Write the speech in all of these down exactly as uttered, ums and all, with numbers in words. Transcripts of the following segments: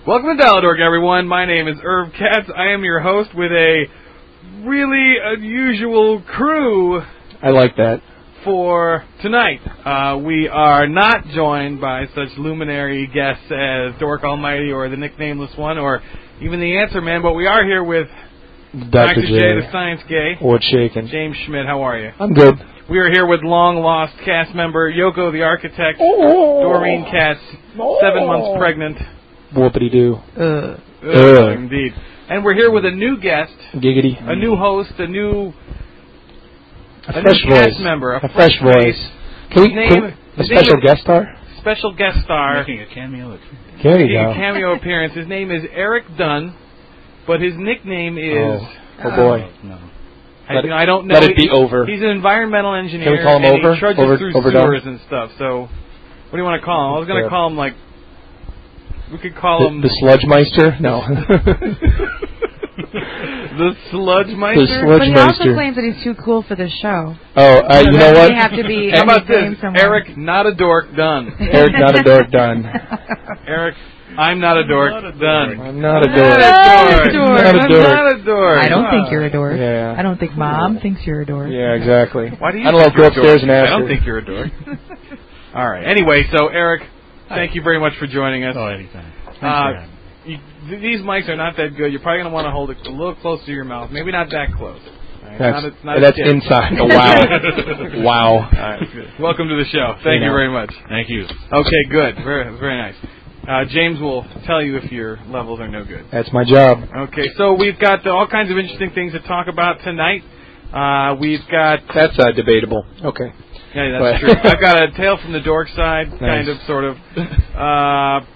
Welcome to Dial-A-Dork, everyone. My name is Irv Katz. I am your host with a really unusual crew. I like that. For tonight, uh, we are not joined by such luminary guests as Dork Almighty or the Nicknameless One or even the Answer Man, but we are here with Doctor J, J, the Science Gay. What's shaking? James Schmidt, how are you? I'm good. We are here with long-lost cast member Yoko the Architect, oh. Doreen Katz, oh. seven months pregnant. Whoopity-doo. Uh. Uh, uh. Indeed. And we're here with a new guest. Giggity. A new host, a new... A, a fresh new voice. cast member. A, a fresh, fresh voice. Can we, name, can we, a special guest star? Special guest star. Making a cameo appearance. There you making go. a cameo appearance. His name is Eric Dunn, but his nickname is... Oh, oh boy. Uh, no. I, let you know, I don't know. Let it be over. He's an environmental engineer. Can we call him and over? He trudges over, through overdone? sewers and stuff. So, what do you want to call him? I was going to call him like. We could call the, him the Sludge-meister? No. the Sludge-meister? The Sludge-meister. But he also claims that he's too cool for the show. Oh, uh, you know what? Have to be How about this? Eric, not a dork, done. Eric, not a dork, done. Eric. I'm not a dork. Not a dork. Done. I'm not a I'm dork. Not a dork. Not a I'm dork. not a dork. I don't think you're a dork. Yeah. I don't think Mom thinks you're a dork. Yeah, exactly. Why do you I don't know. Go upstairs and ask I don't her. think you're a dork. All right. Anyway, so Eric, thank you very much for joining us. Oh, anytime. Thanks uh, for having me. you, th- these mics are not that good. You're probably going to want to hold it a little close to your mouth. Maybe not that close. Right? That's, not a, not that's a inside. Oh, wow. Wow. All right, good. Welcome to the show. Thank you, you know. very much. Thank you. Okay, good. Very, very nice. Uh, James will tell you if your levels are no good. That's my job. Okay, so we've got uh, all kinds of interesting things to talk about tonight. Uh, we've got... That's uh, debatable. Okay. Yeah, that's true. I've got a tale from the dork side, nice. kind of, sort of. Uh,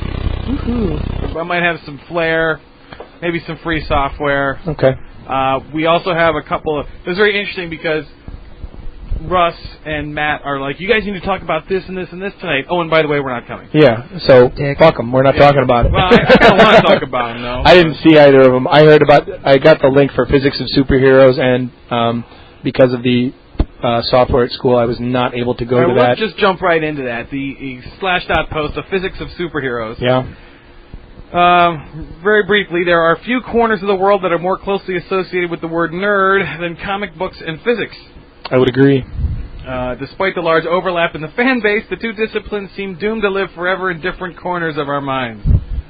I might have some flair, maybe some free software. Okay. Uh, we also have a couple of... It was very interesting because Russ and Matt are like, you guys need to talk about this and this and this tonight. Oh, and by the way, we're not coming. Yeah, so Dick. fuck them. We're not yeah. talking about it. Well, I, I kind of want to talk about them, though. I didn't see either of them. I heard about... I got the link for Physics of Superheroes, and um, because of the uh, software at school, I was not able to go All right, to well, that. Let's just jump right into that. The, the Slashdot post, the Physics of Superheroes. Yeah. Um, very briefly, there are few corners of the world that are more closely associated with the word nerd than comic books and physics. I would agree. Uh, despite the large overlap in the fan base, the two disciplines seem doomed to live forever in different corners of our minds.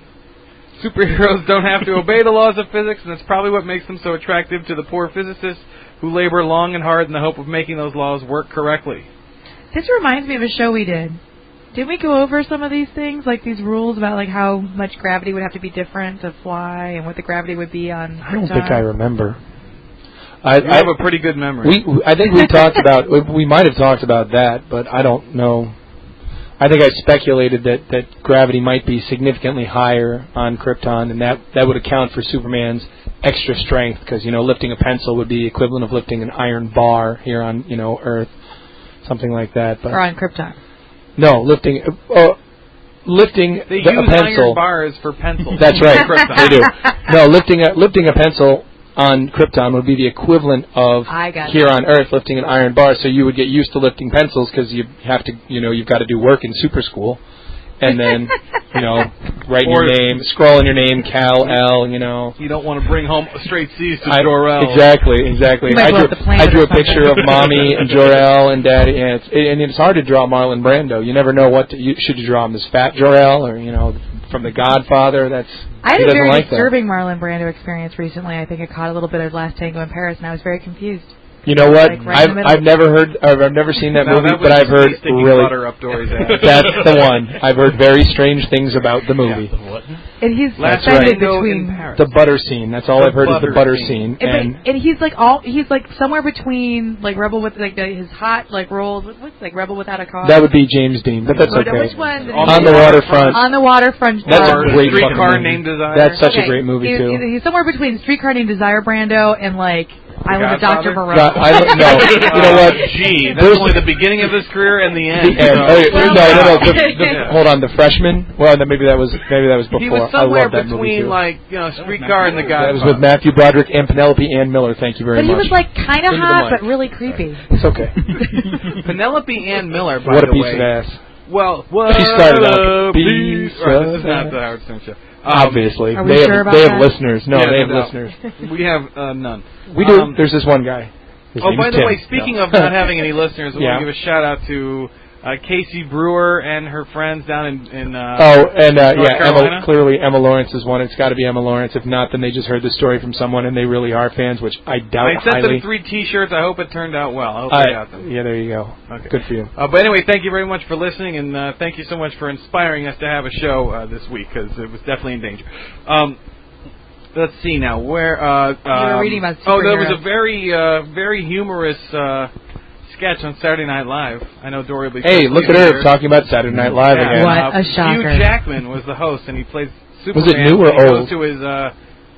Superheroes don't have to obey the laws of physics, and that's probably what makes them so attractive to the poor physicists who labor long and hard in the hope of making those laws work correctly. This reminds me of a show we did. Did we go over some of these things, like these rules about like how much gravity would have to be different to fly and what the gravity would be on I don't Krypton? think I remember. I, You I have a pretty good memory. We, I think we talked about. We, we might have talked about that, but I don't know. I think I speculated that, that gravity might be significantly higher on Krypton, and that, that would account for Superman's extra strength, because you know lifting a pencil would be equivalent of lifting an iron bar here on you know Earth, something like that. But Or on Krypton. no, lifting uh, lifting they the, use a pencil. iron bars for pencils. That's right. Krypton. They do. No, lifting a lifting a pencil on Krypton would be the equivalent of I got here that. on Earth lifting an iron bar. So you would get used to lifting pencils because you have to, you know, you've got to do work in super school, and then, you know, writing your Or- name, scrawling your name, Cal L. You know. You don't want to bring home straight C's to I- Jor-El. Exactly, exactly. You might I blow drew, up the planet I drew or a picture of something. mommy and Jor-El and daddy, and it's, and it's hard to draw Marlon Brando. You never know what to, you, should you draw him as fat Jor-El or you know from The Godfather. That's I had he a doesn't very like that. disturbing Marlon Brando experience recently. I think I caught a little bit of Last Tango in Paris, and I was very confused. You know what? Like right I've in the middle. I've never heard I've, I've never seen that No, movie, that but was I've heard me sticking really butter up Dory's ass. that's the one. I've heard very strange things about the movie. The what? And he's Last suspended Tango between. in Paris. The butter scene. That's all The I've heard is the butter butter scene. scene. And, And but, and he's like all he's like somewhere between like Rebel with like the, his hot like roles what's like Rebel Without a Cause. that would be James Dean, but that's Which- okay. Which one? did On he On do? the waterfront. On the waterfront. That's Or a great Streetcar fucking movie. Named Desire. That's such Okay, a great movie he's, too. He's somewhere between Streetcar Named Desire Brando and like Island of Doctor Godfather? Moreau. God, I don't know. You know what? Gee, that's There's- only the beginning of his career and the end. The end. So- Oh, Well, no, no, no. The, the, Yeah. Hold on, the freshman. Well, then maybe that was maybe that was before. He was I somewhere love that movie between, too. like, you know, Streetcar and The That was Godfather. with Matthew Broderick and Penelope Ann Miller. Thank you very But he much. was like kind of Into the hot, mic. but really creepy. It's okay. Penelope Ann Miller, by What a the piece way, of ass. Well, what She started out, a "Beast beast." Right, this is of not that. the Howard Stern show. Um, Obviously, Are we they sure have about they have that? listeners. No, Yeah, they no have doubt. listeners. We have uh, none. We do. Um, There's this one guy. His Oh, name by is the Tim. way, speaking No. of not having any listeners, I Yeah. want to give a shout out to uh, Casey Brewer and her friends down in. in uh, Oh, and uh, North yeah, Carolina? Emma, clearly Emma Lawrence is one. It's got to be Emma Lawrence. If not, then they just heard the story from someone and they really are fans, which I doubt I sent highly. them three T-shirts. I hope it turned out well. I hope Uh, they got them. yeah, there you go. Okay. Good for you. Uh, but anyway, thank you very much for listening, and uh, thank you so much for inspiring us to have a show uh, this week because it was definitely in danger. Um, let's see now where. Uh, were um, reading about Oh, there was superheroes. a very, uh, very humorous uh, sketch on Saturday Night Live. I know Dory will be. Hey, look at her here. talking about Saturday Night Live Yeah. again. What Uh, a shocker. Hugh Jackman was the host, and he plays Superman. Was it new or and he old? Goes to his. Uh,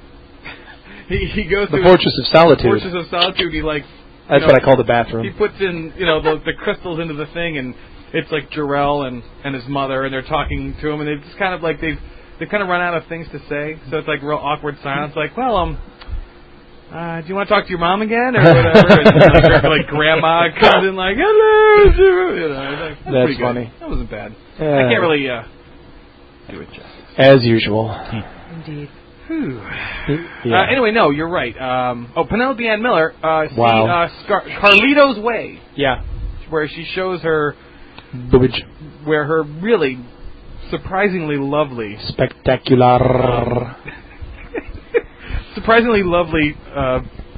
he, he goes The to Fortress his of Solitude. Fortress of Solitude. He like. That's you what know, I call the bathroom. He puts in, you know, the, the crystals into the thing, and it's like Jarrell and, and his mother, and they're talking to him, and it's just kind of like they've they've kind of run out of things to say, so it's like real awkward silence. Like, well, um, uh, do you want to talk to your mom again, or whatever? And like, like grandma comes in, like, hello, you know. Like, that's That's pretty good. funny. That wasn't bad. Yeah. I can't really uh, do it justice. As usual. Indeed. Whew. Yeah. Uh, anyway, no, you're right. Um, oh, Penelope Ann Miller. Uh, see, Wow. uh, Scar- Carlito's Way, Yeah. where she shows her. Boobage. where her really surprisingly lovely, Spectacular. surprisingly lovely uh,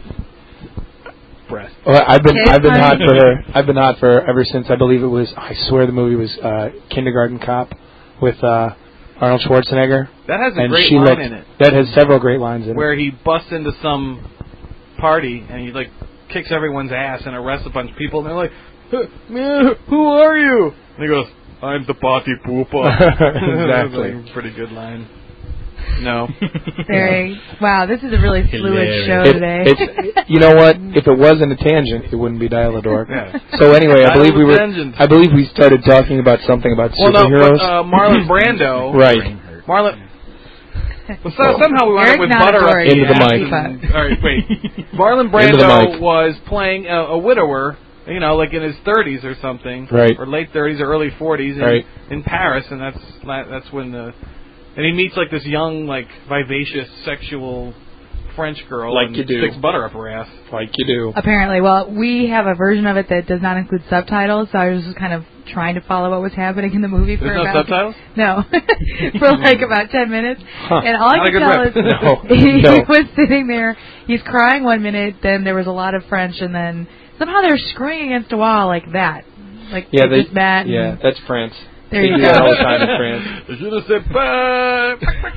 breast. Well, I've been Kiss I've been honey. hot for her. I've been hot for her ever since I believe it was. I swear the movie was uh, Kindergarten Cop with uh, Arnold Schwarzenegger, That has a and great she line looked. in it, That has several great lines in it. where he busts into some party and he like kicks everyone's ass and arrests a bunch of people, and they're like, "Huh, "Man, who are you?" And he goes, "I'm the party pooper." Exactly. That's a pretty good line. No. Very. Wow, this is a really fluid Hilarious. show It- today. it's, you know what? If it wasn't a tangent, it wouldn't be Dial-A-Dork. Yeah. So anyway, I believe we were. Tangent. I believe we started talking about something about Well, no, superheroes. but uh, Marlon Brando. Right. Marlon. Well, so, somehow we wound Eric's up with not butter a up Dory. Into the ass mic. and- All right, wait. Marlon Into the Brando mic. was playing a, a widower, you know, like in his thirties or something, Right. or late thirties or early forties, in, Right. in Paris, and that's that's when the and he meets like this young, like vivacious, sexual French girl, Like and you do. sticks butter up her ass. Like you do. Apparently, well, we have a version of it that does not include subtitles, so I was just kind of trying to follow what was happening in the movie for There's no about subtitles? no for like about ten minutes, Huh. and all I Not a could good tell rip. is No. he, No. he was sitting there, he's crying one minute, then there was a lot of French, and then somehow they're screwing against a wall like that, like Yeah, they. just that. Yeah, and that's France. there They you do go. that all the time in France. Je ne sais pas.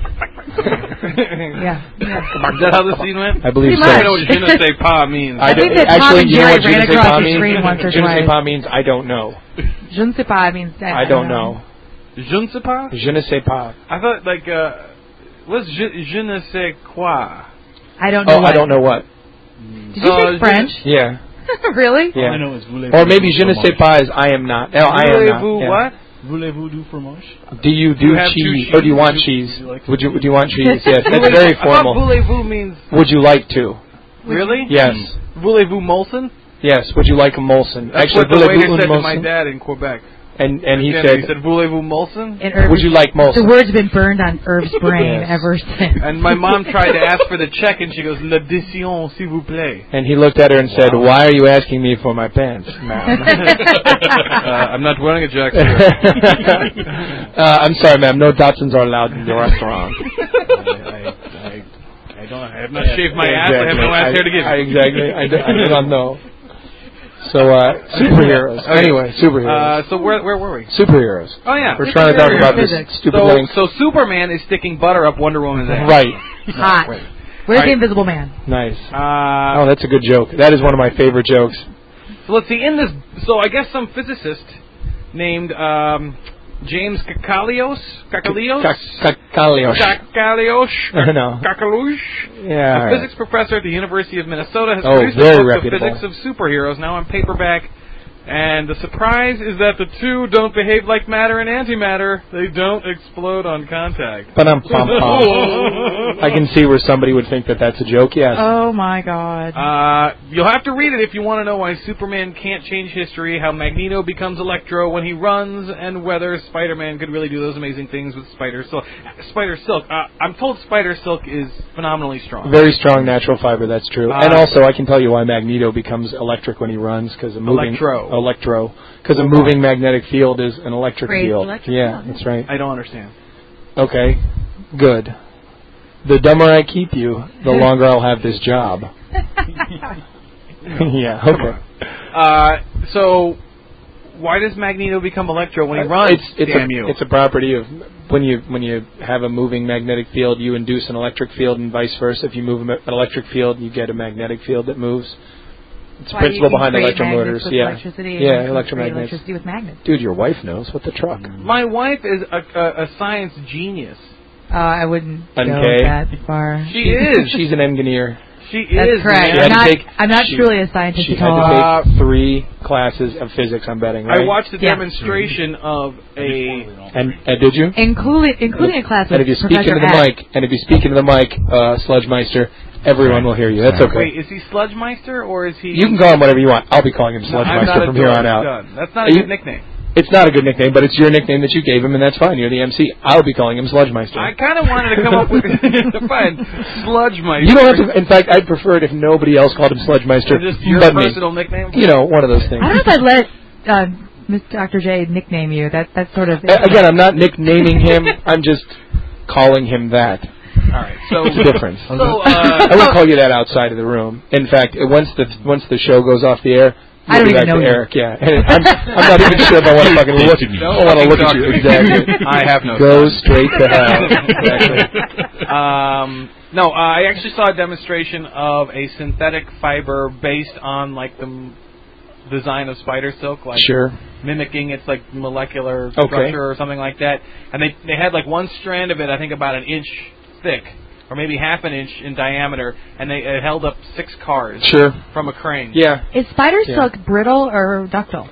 Yeah, yeah. Is that how the scene went? I believe Pretty so. I know what je ne sais pas means. I think don't- that Tom actually, and you know Jerry what je ran ne sais across pas the means? screen once or Je ne sais twice. pas means I don't know. Je ne sais pas means that. I don't know. Je ne sais pas? Je ne sais pas. I thought, like, uh, what's je, je ne sais quoi? I don't know. Oh, what. I don't know what. Did you Uh, speak je- French? Yeah. Really? Yeah. All I know is voulez-vous Or maybe du je ne sais fromage. pas is I am not. No, I am not. Voulez-vous Yeah. what? Voulez-vous du fromage? Do you do You have two cheese cheese? or do you want Would cheese? would you like Would you to- do you want cheese? Yes, that's very I thought formal. voulez-vous means, Would you like to? really? Yes. Voulez-vous Molson? Yes. Would you like a Molson? That's Actually, what the waiter voulez-vous un said to my Molson? dad in Quebec. And and he Yeah, said, he said, voulez-vous Molson? And Irv, would you like the Molson? word's been burned on Irv's brain Yes. ever since. And my mom tried to ask for the check, and she goes, l'addition, s'il vous plaît. And he looked at her and said, "Why are you asking me for my pants, ma'am?" uh, I'm not wearing a jacket. uh, I'm sorry, ma'am. No Datsuns are allowed in the restaurant. I, I, I don't. I have not shaved my ass. I have no ass hair to give you. I, exactly. I do, I do not know. So, uh, superheroes. Okay. Anyway, superheroes. Uh, so where where were we? superheroes. Oh yeah, We're trying to talk about this Physics. stupid so, thing. so Superman is sticking butter up Wonder Woman's ass. Right. Hot. Wait. Where's Right. the Invisible Man? Nice. Uh, Oh, that's a good joke. That is one of my favorite jokes. so let's see. In this, so I guess some physicist named um, James Kakalios, Kakalios, Kakalios. Kakalios, No. Kakalush, Yeah. a physics professor at the University of Minnesota, has Oh, produced very a book, reputable. The Physics of Superheroes, now on paperback And the surprise is that the two don't behave like matter and antimatter. They don't explode on contact. But I'm I can see where somebody would think that that's a joke, yes. Oh, my God. Uh, you'll have to read it if you want to know why Superman can't change history, how Magneto becomes Electro when he runs, and whether Spider-Man could really do those amazing things with Spider Silk. Spider Silk. Uh, I'm told Spider Silk is phenomenally strong. Very strong natural fiber, that's true. Uh, and also, I can tell you why Magneto becomes electric when he runs, because a moving... Electro. Electro. Because a moving magnetic field is an electric Great field. Electric yeah, field. that's right. I don't understand. Okay, good. The dumber I keep you, the longer I'll have this job. yeah, okay. Uh, so, why does Magneto become Electro when he runs? It's, it's Damn a, you. It's a property of when you when you have a moving magnetic field, you induce an electric field, and vice versa. If you move an electric field, you get a magnetic field that moves. It's the principle behind electromotors. With yeah, electricity yeah, and electromagnets. Electricity with magnets. Dude, your wife knows. What the truck? My wife is a, a, a science genius. Uh, I wouldn't N K. go that far. She is. She's an engineer. She That's is. correct. She I'm had to not, take- I'm not she- truly a scientist She at had all. to take three classes of physics, I'm betting, right? I watched a Yeah. demonstration of a... And uh, did you? Including, including a class And with if you speak Professor into the X. mic, and if you speak into the mic, uh, Sludgemeister, everyone will hear you. That's okay. Wait, is he Sludgemeister or is he... You can call him whatever you want. I'll be calling him No, I'm not Sludgemeister a from here dork. on out. Done. That's not a Are good you- nickname. It's not a good nickname, but it's your nickname that you gave him, and that's fine. You're the M C. I'll be calling him Sludgemeister. I kind of wanted to come up with... Fine. Sludgemeister. You don't have to. In fact, I'd prefer it if nobody else called him Sludgemeister, Just your but me. personal nickname? You know, one of those things. I don't know if I'd let uh, Miss Doctor J nickname you. That That's sort of... Uh, Again, I'm not nicknaming him. I'm just calling him that. All right. So... It's a difference. So, uh... I won't call you that outside of the room. In fact, once the once the show goes off the air, I don't we'll be even back know to you. Eric. Yeah, and I'm, I'm not even sure if I want to fucking look. I want to look at you. Exactly. I have no Go son. straight to hell. Exactly. Um, no, uh, I actually saw a demonstration of a synthetic fiber based on like the m- design of spider silk, like Sure. mimicking its like molecular Okay. structure or something like that. And they they had like one strand of it, I think about an inch thick, or maybe half an inch in diameter, and they it held up six cars Sure. from a crane. Yeah. Is spider Yeah. silk brittle or ductile?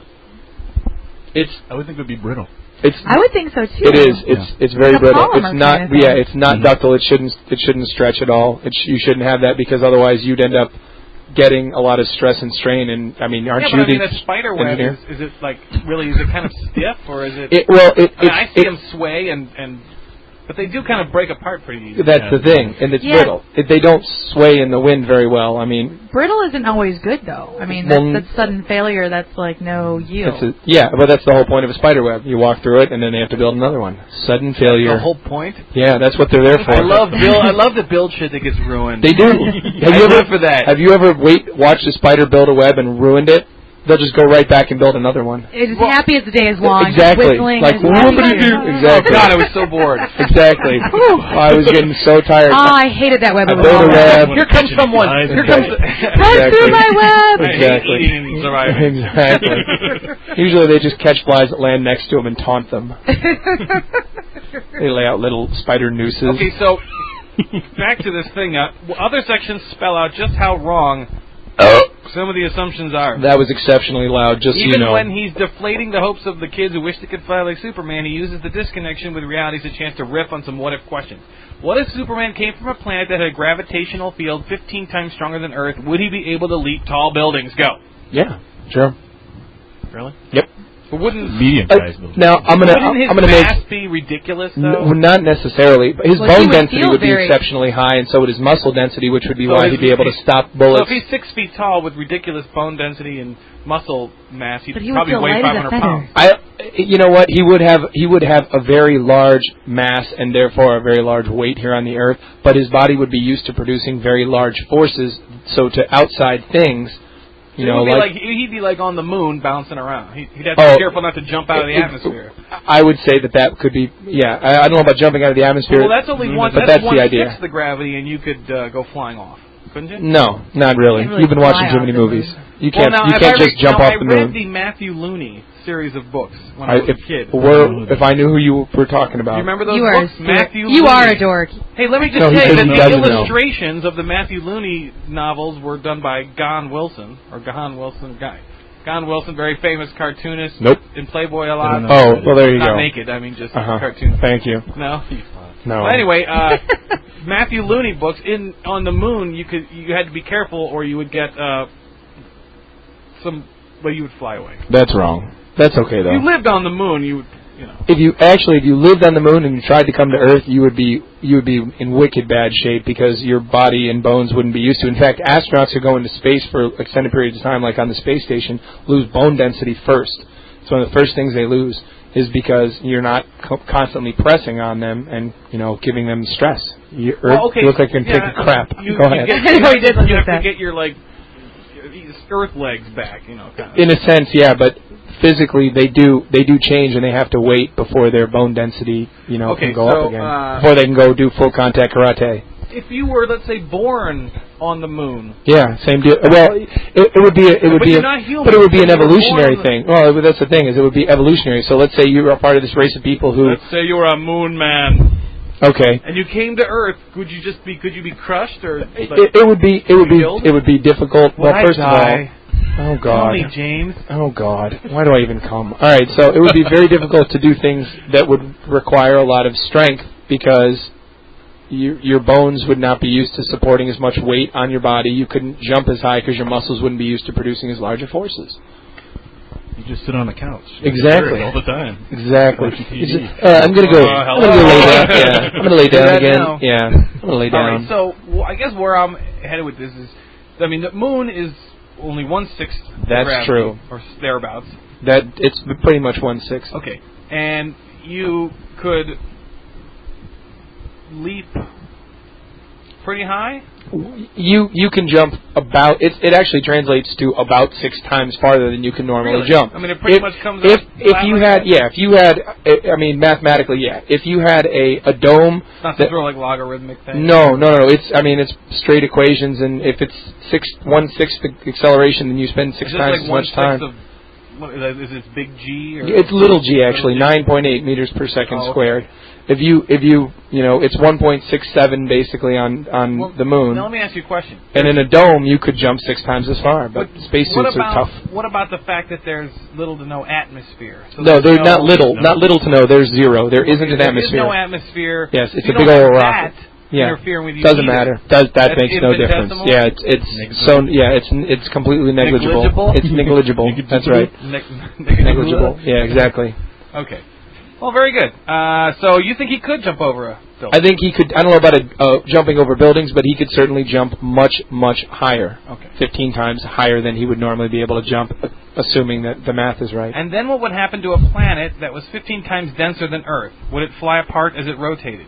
It's I would think it would be brittle. it's I would think so, too. it is it's it's very Like a brittle. polymer It's not kind of yeah. thing. It's not Mhm. ductile. It shouldn't it shouldn't stretch at all. It sh- you shouldn't have that because otherwise you'd end up getting a lot of stress and strain. And I mean, aren't Yeah, you but I mean, the that spider web engineer? is, is it like really? Is it kind of stiff, or is it? It, well, it, I, mean, I it's- see it- them sway and and, but they do kind of break apart pretty easily. That's the thing, and it's Yeah. brittle. It, they don't sway in the wind very well. I mean, Brittle isn't always good, though. I mean, that's, Well, that's sudden failure. That's like no yield. it's a, yeah, but that's the whole point of a spider web. You walk through it, and then they have to build another one. Sudden failure. The whole point. Yeah, that's what they're there for. I love build. I love the build shit that gets ruined. They do. have I you ever live for that. Have you ever wait watched a spider build a web and ruined it? They'll just go right back and build another one. It's Well, happy as the day is long. exactly. Whistling Like, is whoopity-doo. happy. Exactly. Oh God, I was so bored. Exactly. I was getting so tired. Oh, I hated that web. I It was built a all web. Here comes someone. Here comes. Run through my web. I hate Exactly. eating and surviving. Exactly. Usually they just catch flies that land next to them and taunt them. They lay out little spider nooses. Okay, so back to this thing. Uh, well, other sections spell out just how wrong some of the assumptions are. That was exceptionally loud, just Even so you know. when he's deflating the hopes of the kids who wish they could fly like Superman, he uses the disconnection with reality as a chance to riff on some what-if questions. What if Superman came from a planet that had a gravitational field fifteen times stronger than Earth? Would he be able to leap tall buildings? Go. Yeah, sure. Really? Yep. But wouldn't Medium Uh, sized building. now I'm gonna wouldn't his I'm gonna mass make be ridiculous no, though? not necessarily, but his Well, he bone would density feel would be very- exceptionally high, and so would his muscle density, which would be So why his- he'd be able to stop So bullets. if he's six feet tall with ridiculous bone density and muscle mass, he'd But he would probably feel weigh light as a five hundred feather. pounds. I, you know what? He would have he would have a very large mass and therefore a very large weight here on the Earth, but his body would be used to producing very large forces. So to outside things, you It know, would be like, like he'd be like on the moon bouncing around. He'd he'd have to Oh, be careful not to jump out of the it- atmosphere. I would say that that could be. Yeah, I, I don't know about jumping out of the atmosphere. Well, that's only one. but that's, that's one the idea. sixth the gravity, and you could uh, go flying off, couldn't you? No, not really. Can't really You've been watching fly too off many the movies. moon. You Well, can't. now, you if can't I just read, jump now, off I the read moon. the Matthew Looney series of books when I, I was if a kid. were if I knew who you were talking about. Do you remember those You are, books? a Matthew you are Looney. a dork. Hey, let me just No, he say says that he the doesn't know. illustrations of the Matthew Looney novels were done by Gahan Wilson, or Gahan Wilson, guy. Don Wilson, very famous cartoonist. Nope. In Playboy a lot. Oh, well, there you Not go. Not naked, I mean just uh-huh. cartoon. Thank you. No? No. Well, anyway, uh, Matthew Looney books, in on the moon, you could you had to be careful or you would get uh, some, well, you would fly away. That's wrong. That's okay, though. If you lived on the moon, you would, you know. If you actually, if you lived on the moon and you tried to come to Earth, you would be you would be in wicked bad shape because your body and bones wouldn't be used to. In fact, astronauts who go into space for extended periods of time, like on the space station, lose bone density first. It's one of the first things they lose is because you're not co- constantly pressing on them and, you know, giving them stress. You, well, okay. you look like you're going to yeah, take a crap. You, Go you ahead. Get, I know he did look you like have that. to get your, like, earth legs back, you know. Kind of. In a sense, yeah, but physically they do they do change and they have to wait before their bone density, you know, okay, can go so, up again. Uh, before they can go do full contact karate. If you were, let's say, born on the moon. Yeah, same deal. Well, it, it would be a, it would but be you're a, not human, but it would be so an you were evolutionary born- thing. Well, that's the thing is it would be evolutionary. So let's say you were a part of this race of people who. Let's say you were a moon man. Okay. And you came to Earth. Could you just be? Could you be crushed or? Like, It, it would be it would be killed? it would be difficult. Would Well, I first die? of all, oh God. Tell me, James. Oh God, why do I even come? All right, so it would be very difficult to do things that would require a lot of strength because you, your bones would not be used to supporting as much weight on your body. You couldn't jump as high because your muscles wouldn't be used to producing as larger forces. You just sit on the couch. Exactly. All the time. Exactly. Watching T V. It's just- uh, I'm gonna go. Uh, I'm gonna go lay down. Yeah, I'm gonna lay Do down that again. now. Yeah, I'm gonna lay All down. right. So well, I guess where I'm headed with this is, I mean, the moon is only one sixth. That's gravity, true. Or thereabouts. That it's pretty much one sixth. Okay. And you could leap pretty high. You you can jump about it. It actually translates to about six times farther than you can normally Really? jump. I mean, it pretty if, much comes If out if flat you like had that? yeah, if you had I mean mathematically yeah, if you had a a dome. It's not that, some sort of like logarithmic thing. no no no it's I mean it's straight equations and if it's six one sixth acceleration then you spend six Is this times like as one much time. Of, what, is, that, is it big G? Or It's little g actually, little G? nine point eight meters per second Oh, okay. squared. If you if you you know it's one point six seven basically on on Well, the moon. Now let me ask you a question. And in a dome, you could jump six times as far, but spacesuits what about, are tough. What about the fact that there's little to no atmosphere? So No, there's they're not little, no. not little to no. There's zero. There isn't an There atmosphere. is no atmosphere. Yes, it's You a big don't old have rocket. that Yeah, interfering with you doesn't either. matter. Does that That's makes no difference? infinitesimal? Yeah, it's it's so yeah, it's it's completely negligible. Negligible? It's negligible. That's right. Ne- Negligible. Yeah, exactly. Okay. Well, very good. Uh, so you think he could jump over a building? I think he could. I don't know about a, uh, jumping over buildings, but he could certainly jump much, much higher. Okay. Fifteen times higher than he would normally be able to jump, assuming that the math is right. And then what would happen to a planet that was fifteen times denser than Earth? Would it fly apart as it rotated?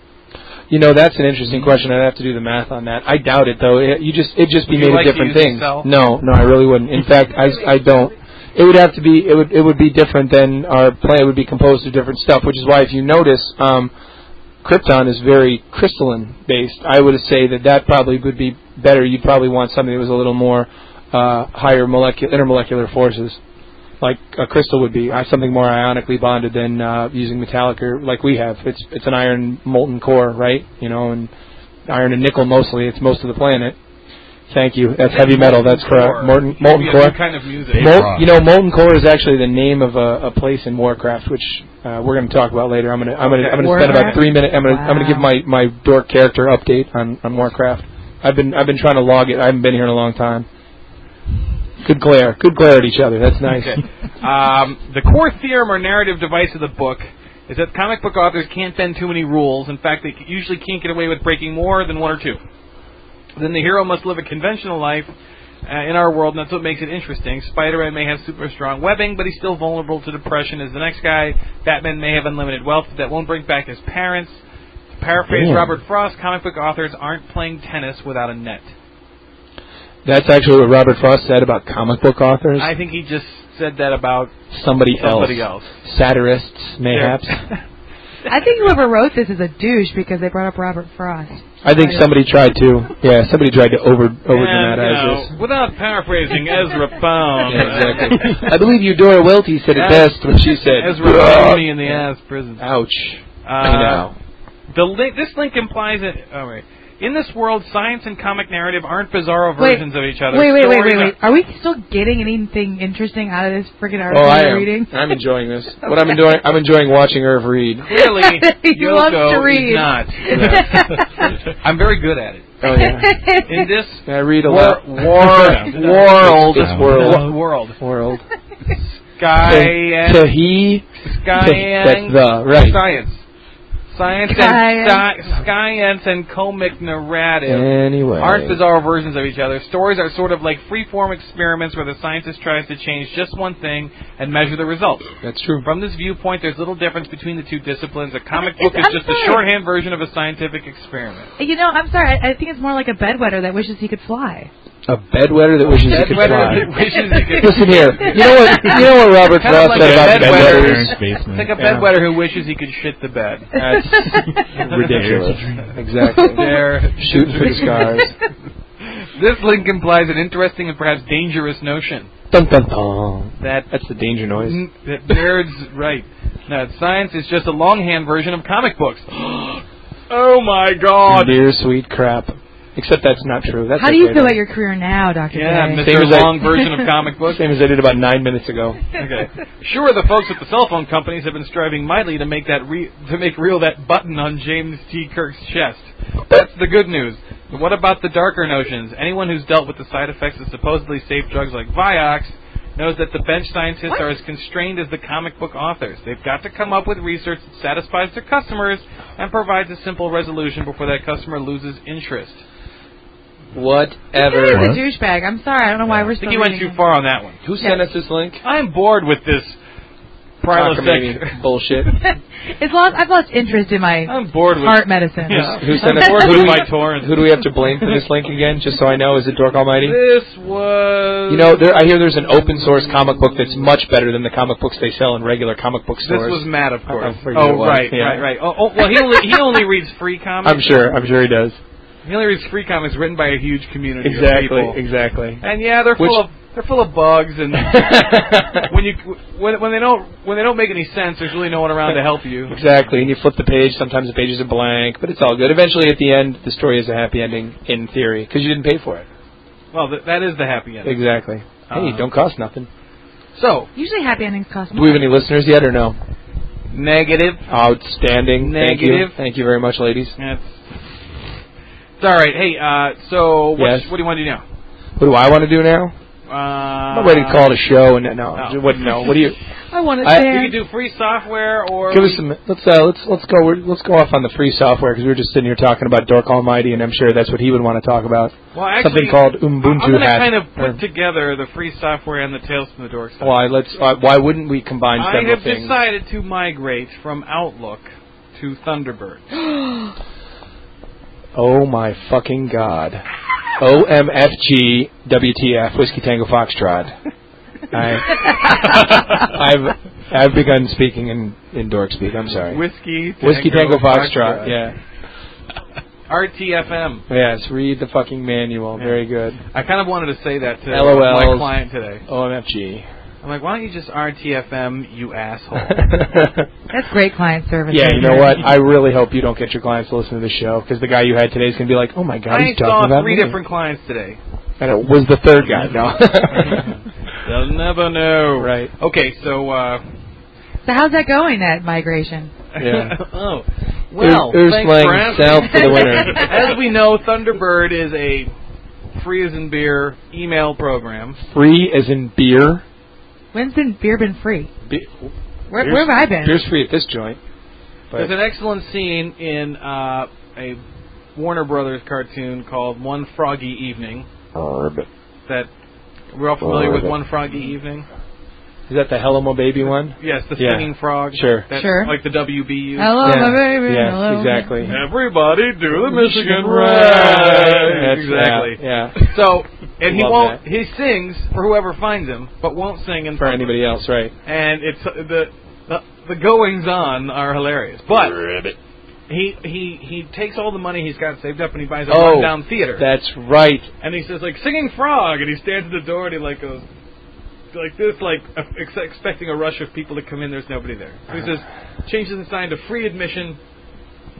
You know, that's an interesting question. I'd have to do the math on that. I doubt it, though. It, you just it'd just be Would you made like of to different use things. Excel? No, no, I really wouldn't. In fact, I, I don't. It would have to be. It would it would be different than our planet would be composed of different stuff. Which is why, if you notice, um, Krypton is very crystalline based. I would say that that probably would be better. You'd probably want something that was a little more uh, higher molecular intermolecular forces. Like a crystal would be uh, something more ionically bonded than uh, using metallic or like we have. It's it's an iron molten core, right? You know, and iron and nickel mostly. It's most of the planet. Thank you. That's heavy metal. That's correct. Molten, molten Yeah, core. new kind of music. Mol- you know, molten core is actually the name of a, a place in Warcraft, which uh, we're going to talk about later. I'm going to I'm going to Okay. I'm going to spend about Warcraft? three minutes. I'm going to I'm going to give Wow. my my dork character update on on Warcraft. I've been I've been trying to log it. I haven't been here in a long time. Good glare. Good glare at each other. That's nice. Okay. Um, the core theorem or narrative device of the book is that comic book authors can't bend too many rules. In fact, they usually can't get away with breaking more than one or two. Then the hero must live a conventional life uh, in our world, and that's what makes it interesting. Spider-Man may have super strong webbing, but he's still vulnerable to depression as the next guy. Batman may have unlimited wealth that won't bring back his parents. To paraphrase Damn. Robert Frost, comic book authors aren't playing tennis without a net. That's actually what Robert Frost said about comic book authors. I think he just said that about somebody, somebody else. else. Satirists, mayhaps. I think whoever wrote this is a douche because they brought up Robert Frost. I think somebody tried to. Yeah, somebody tried to over over And, dramatize you know, this. without paraphrasing Ezra Pound. Yeah, exactly. I believe Eudora Welty said it Yes. best when she said, Ezra Pound in the ass prison. ouch. Uh, I know. The link, this link implies that. All right. In this world, science and comic narrative aren't bizarro Wait, versions of each other. Wait, wait, wait, Stories wait, wait. Are we still getting anything interesting out of this freaking Oh, article I we're am. reading? I'm enjoying this. What I'm enjoying, I'm enjoying watching Irv read. Clearly, He loves to Yoko read. is not. I'm very good at it. Oh yeah. In this I read a wor- lot. world, World. this World. world, World. sky and To he. sky That's and the right. science, science and sci- science and comic narrative. Anyway. Aren't bizarre versions of each other. Stories are sort of like free-form experiments where the scientist tries to change just one thing and measure the results. That's true. From this viewpoint, there's little difference between the two disciplines. A comic It's- book is I'm just sorry. a shorthand version of a scientific experiment. You know, I'm sorry. I, I think it's more like a bedwetter that wishes he could fly. A bedwetter that wishes he could Bedwetter fly. that wishes he could- Listen here. You know what? You know what Robert Kind of Frost like said a about bedwetter. bedwetters? Parents' basement. It's like a Yeah. bedwetter who wishes he could shit the bed. That's ridiculous. Exactly. There. Shooting for the stars. This link implies an interesting and perhaps dangerous notion Dun dun dun. that That's the danger noise. N- that nerds, right. That science is just a longhand version of comic books. Oh my god. Dear sweet crap. Except that's not true. That's How do you okay, feel though. about your career now, Doctor Yeah, J? Mister Same as I- Long version of comic books. Same as I did about nine minutes ago. Okay. Sure, the folks at the cell phone companies have been striving mightily to make that re- to make real that button on James T. Kirk's chest. That's the good news. But what about the darker notions? Anyone who's dealt with the side effects of supposedly safe drugs like Vioxx knows that the bench scientists What? are as constrained as the comic book authors. They've got to come up with research that satisfies their customers and provides a simple resolution before that customer loses interest. Whatever. He's a What? douchebag. I'm sorry. I don't know why we're I still think you went reading too him. far on that one. Who sent us this link? I'm bored with this Cockamamie Prilosec. bullshit. It's lost. I've lost interest in my I'm bored with heart medicine. Yeah. Who sent I'm us? bored Who do, with we, my torrent. who do we have to blame for this link again? Just so I know, is it Dork Almighty? This was. You know, there, I hear there's an open source comic book that's much better than the comic books they sell in regular comic book This stores. was Matt, of course. I figured Oh, it was, right, yeah. right, right. Oh, oh, well, he only he only reads free comics. I'm sure. I'm sure he does. He only reads free comics written by a huge community of Exactly. people. Exactly. And yeah, they're full Which- of they're full of bugs, and when you when when they don't when they don't make any sense, there's really no one around to help you. Exactly, and you flip the page. Sometimes the pages are blank, but it's all good. Eventually, at the end, the story is a happy ending in theory because you didn't pay for it. Well, th- that is the happy end. Exactly. Hey, Uh, don't cost nothing. So Usually happy endings cost Do more. we have any listeners yet or no? negative. Outstanding. Thank you. Negative. Thank you very much, ladies. That's, it's all right. Hey, uh, so what, Yes. what do you want to do now? What do I want to do now? Uh, I'm not ready to call it a show. And no, no. what? No. What do you? I want to I- stand. We could do free software, or Give we- us some. Let's uh, let's let's go. We're, let's go off on the free software because we were just sitting here talking about Dork Almighty, and I'm sure that's what he would want to talk about. well, actually, Something called Ubuntu I'm going to Hat. kind of put Or- together the free software and the Tales from the Dork stuff. Why? Let's. Uh, why wouldn't we combine I several have things? decided to migrate from Outlook to Thunderbird. Oh my fucking god. O M F G W T F Whiskey Tango Foxtrot. I, I've I've begun speaking in in dork speak. I'm sorry. Whiskey, Whiskey Tango Foxtrot. Yeah. R T F M. Yes. Read the fucking manual. Very good. I kind of wanted to say that to L O Ls. my client today. O M F G. I'm like, why don't you just R T F M, you asshole? That's great client service. Yeah, right you know there. what? I really hope you don't get your clients to listen to the show because the guy you had today is going to be like, "Oh my god, I he's talking saw about three me." different clients today. And it was the third guy. No. They'll never know. Right. Okay, so, uh... So how's that going, that migration? Yeah. oh. Well, Ur- thanks Urslang for asking. south for the winter. As we know, Thunderbird is a free as in beer email program. Free as in beer. When's been beer been free? Be- Where, beer's- where have I been? Beer's free at this joint. But There's an excellent scene in uh, a Warner Brothers cartoon called One Froggy Evening. Herb. That we're all familiar with Herb. One Froggy Evening. Is that the Hello Mo Baby one? Yes, the Yeah. singing frog. Sure. That, Sure. Like the W B U. Hello, Yeah. my baby. Yes, Hello. exactly. Everybody do the Michigan That's- Rag. Exactly. Yeah. yeah. So, and he Love won't. that. He sings for whoever finds him, but won't sing in For public. anybody else, right? And it's uh, the the, the goings on are hilarious. But he he he takes all the money he's got saved up and he buys a Oh, rundown theater. That's right. And he says like singing frog, and he stands at the door and he like goes like this, like ex- expecting a rush of people to come in. There's nobody there. So he says changes the sign to free admission. Nothing.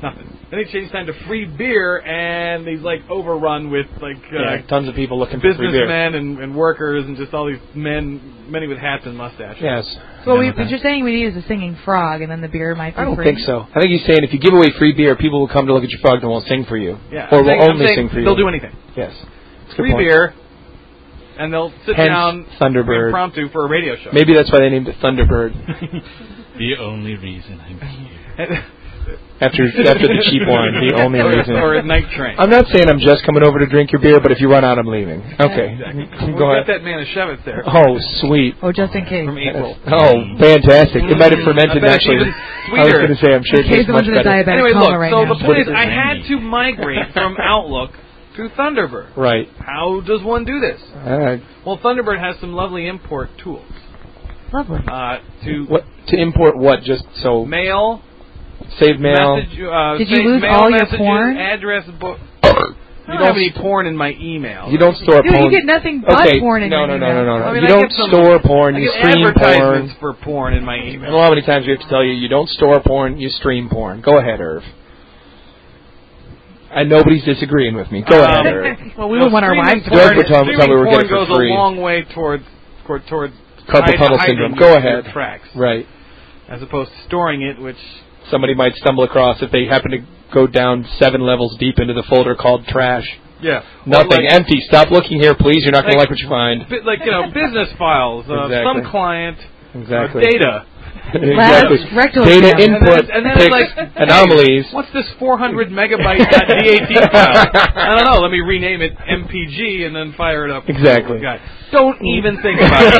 Then he changed time to free beer, and he's like overrun with like uh, yeah, tons of people looking for free beer. businessmen and, and workers, and just all these men, many with hats and mustaches. Yes. So we, what you're saying we need is a singing frog, and then the beer might be I don't free. think so. I think he's saying if you give away free beer, people will come to look at your frog and won't sing for you. Yeah, or I'm will saying, only I'm saying sing for you. They'll do anything. Yes. That's a good Free point. beer, and they'll sit Hence down Thunderbird. impromptu for a radio show. Maybe that's why they named it Thunderbird. The only reason I'm here. After after the cheap wine, the only reason. Or a night train. I'm not saying I'm just coming over to drink your beer, but if you run out, I'm leaving. Okay. Exactly. Go We've got ahead. that Manischewitz there. Oh, sweet. Oh, just in case. From April. Oh, fantastic. It might have fermented I bet it's naturally. even I was sweeter. going to say, I'm sure In it case tastes the much one's in a better. diabetic Anyway, coma look, right so now. the point is, What is I it? had to migrate from Outlook to Thunderbird. Right. How does one do this? All right. Well, Thunderbird has some lovely import tools. Lovely. Uh, to What to import? What? Just so mail, save mail. message, uh, Did you save lose mail all your messages, porn? address book. You I don't have any porn in my email. You don't store Dude, porn. you get nothing but okay. porn in no, your no, no, email. no, no, no. I mean, You I don't get some- store porn. I You get stream porn. advertisements for porn in my I email. don't know how many times we have to tell you you don't store porn. You stream porn. Go ahead, Irv. And nobody's disagreeing with me. Go Um, ahead, Irv. Well, we No, would want our streaming wives to porn- Don't pretend streaming somebody were porn getting it for goes free. a long way towards towards, towards Carpal hide- tunnel hiding syndrome. your- Go your ahead. tracks, Right. as opposed to storing it, which Somebody might stumble across if they happen to go down seven levels deep into the folder called trash. yeah, Nothing. Or like, Empty. Stop looking here, please. You're not going to Like- like what you find. bi- like you know, business files of Exactly. some client, Exactly. or data. exactly. Labs, rectal Data exam. input, And then it's pics, like, anomalies. What's this four hundred megabyte .dat file? I don't know. Let me rename it M P G and then fire it up. Exactly. God. Don't even think about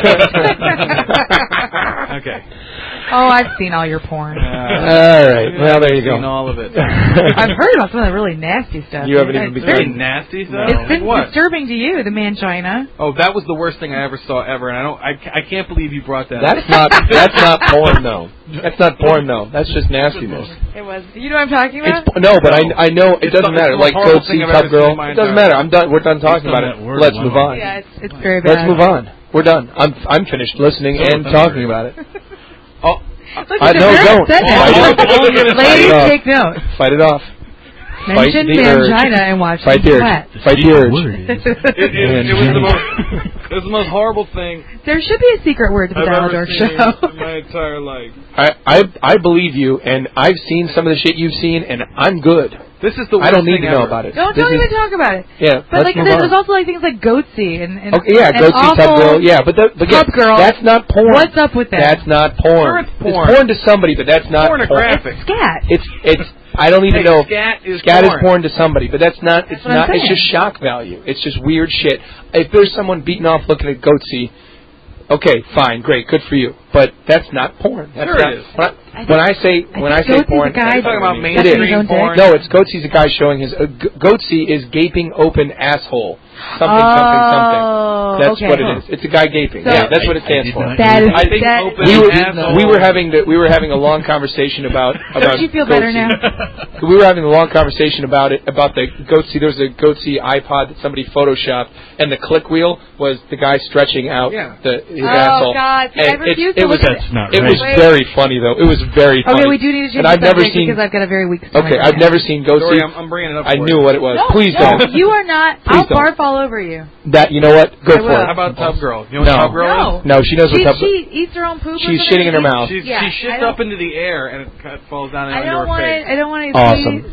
it. Okay. Oh, I've seen all your porn. Uh, All right. Well, there you I've seen go. all of it. I've heard about some of the really nasty stuff. You haven't even It's begun. Very very- nasty stuff. It's been What? disturbing to you, the mangina. Oh, that was the worst thing I ever saw ever, and I don't. I, I can't believe you brought that. That's up. not. That's not porn, though. That's not porn, though. That's just nastiness. It was. You know what I'm talking It's about? no, but I I know it It's doesn't the- matter. it's the Like most horrible goat thing see I've tub ever seen girl. in my It doesn't entire matter. I'm done. We're done talking on about that it. word Let's alone. move on. Yeah, it's it's very bad. Let's move on. We're done. I'm I'm finished listening So and is talking Thunderbird. about it. Oh, Look, I they're no, very don't. upset now. Fight it. All I'm gonna say Ladies, is- take note. Fight it off. Fight Mention the urge. mangina and watch Fight them the sweat. urge. Fight the urge. it, it, it was the most. It was the most horrible thing There should be a secret word to the I've Dial ever Dork seen Show. in my entire life. I, I I believe you, and I've seen some of the shit you've seen, and I'm good. This is the worst I don't need thing to know ever. about it. Don't, This don't is- even talk about it. Yeah, But let's like, move there's on. also like things like Goatsy and, and Okay, yeah, and goat see tub awful girl. Yeah, but, that, but Tub yeah, girl. that's not porn. What's up with that? That's not porn. Sure, it's porn. porn to somebody, but that's not Pornographic. It's scat. It's it's. I don't even Hey, know. scat is scat porn. is porn to somebody, but that's not. It's what I'm not. It's saying. just shock value. It's just weird shit. If there's someone beating off looking at Goatsy, okay, fine, great, good for you. But that's not porn. That's Sure not, it is. When I, I when I say I when I think say Goatsy's porn, a guy You're talking about it Sucking his is. own dick? mainstream porn. No, it's Goatsy's a guy showing his uh, G- Goatsy is gaping open asshole. Something, something, something. Oh, That's okay. what it is. It's a guy gaping. So- yeah, that's what it I- I stands did for. not That is know I think that, open we were asshole. we were having the, we were having a long conversation about about. Don't you feel better Goatsy. now? We were having a long conversation about it about the Goatsy. There was a Goatsy iPod that somebody photoshopped, and the click wheel was the guy stretching out Yeah. the his Oh, asshole. God. See, And I refuse it, to it was look at That's not it right. was Wait. very funny though. It was very funny. Okay, we do need to change And I've the never subject seen because I've got a very weak stomach. Okay, right I've now. never seen Goatsy. Dory, I'm, I'm bringing it up. I for knew you. what it was. No, Please no, don't. you are not. Please I'll don't. barf all over you. That you know what? Go I for will. it. How about Tub Girl? You know what No. Tub Girl is? No. No, she knows She, what Tub. she eats her own poop. or She's something? shitting in her mouth. She's, Yeah, she I shits don't- up into the air and it cut, falls down I into don't her want face. to. I don't want to. Awesome.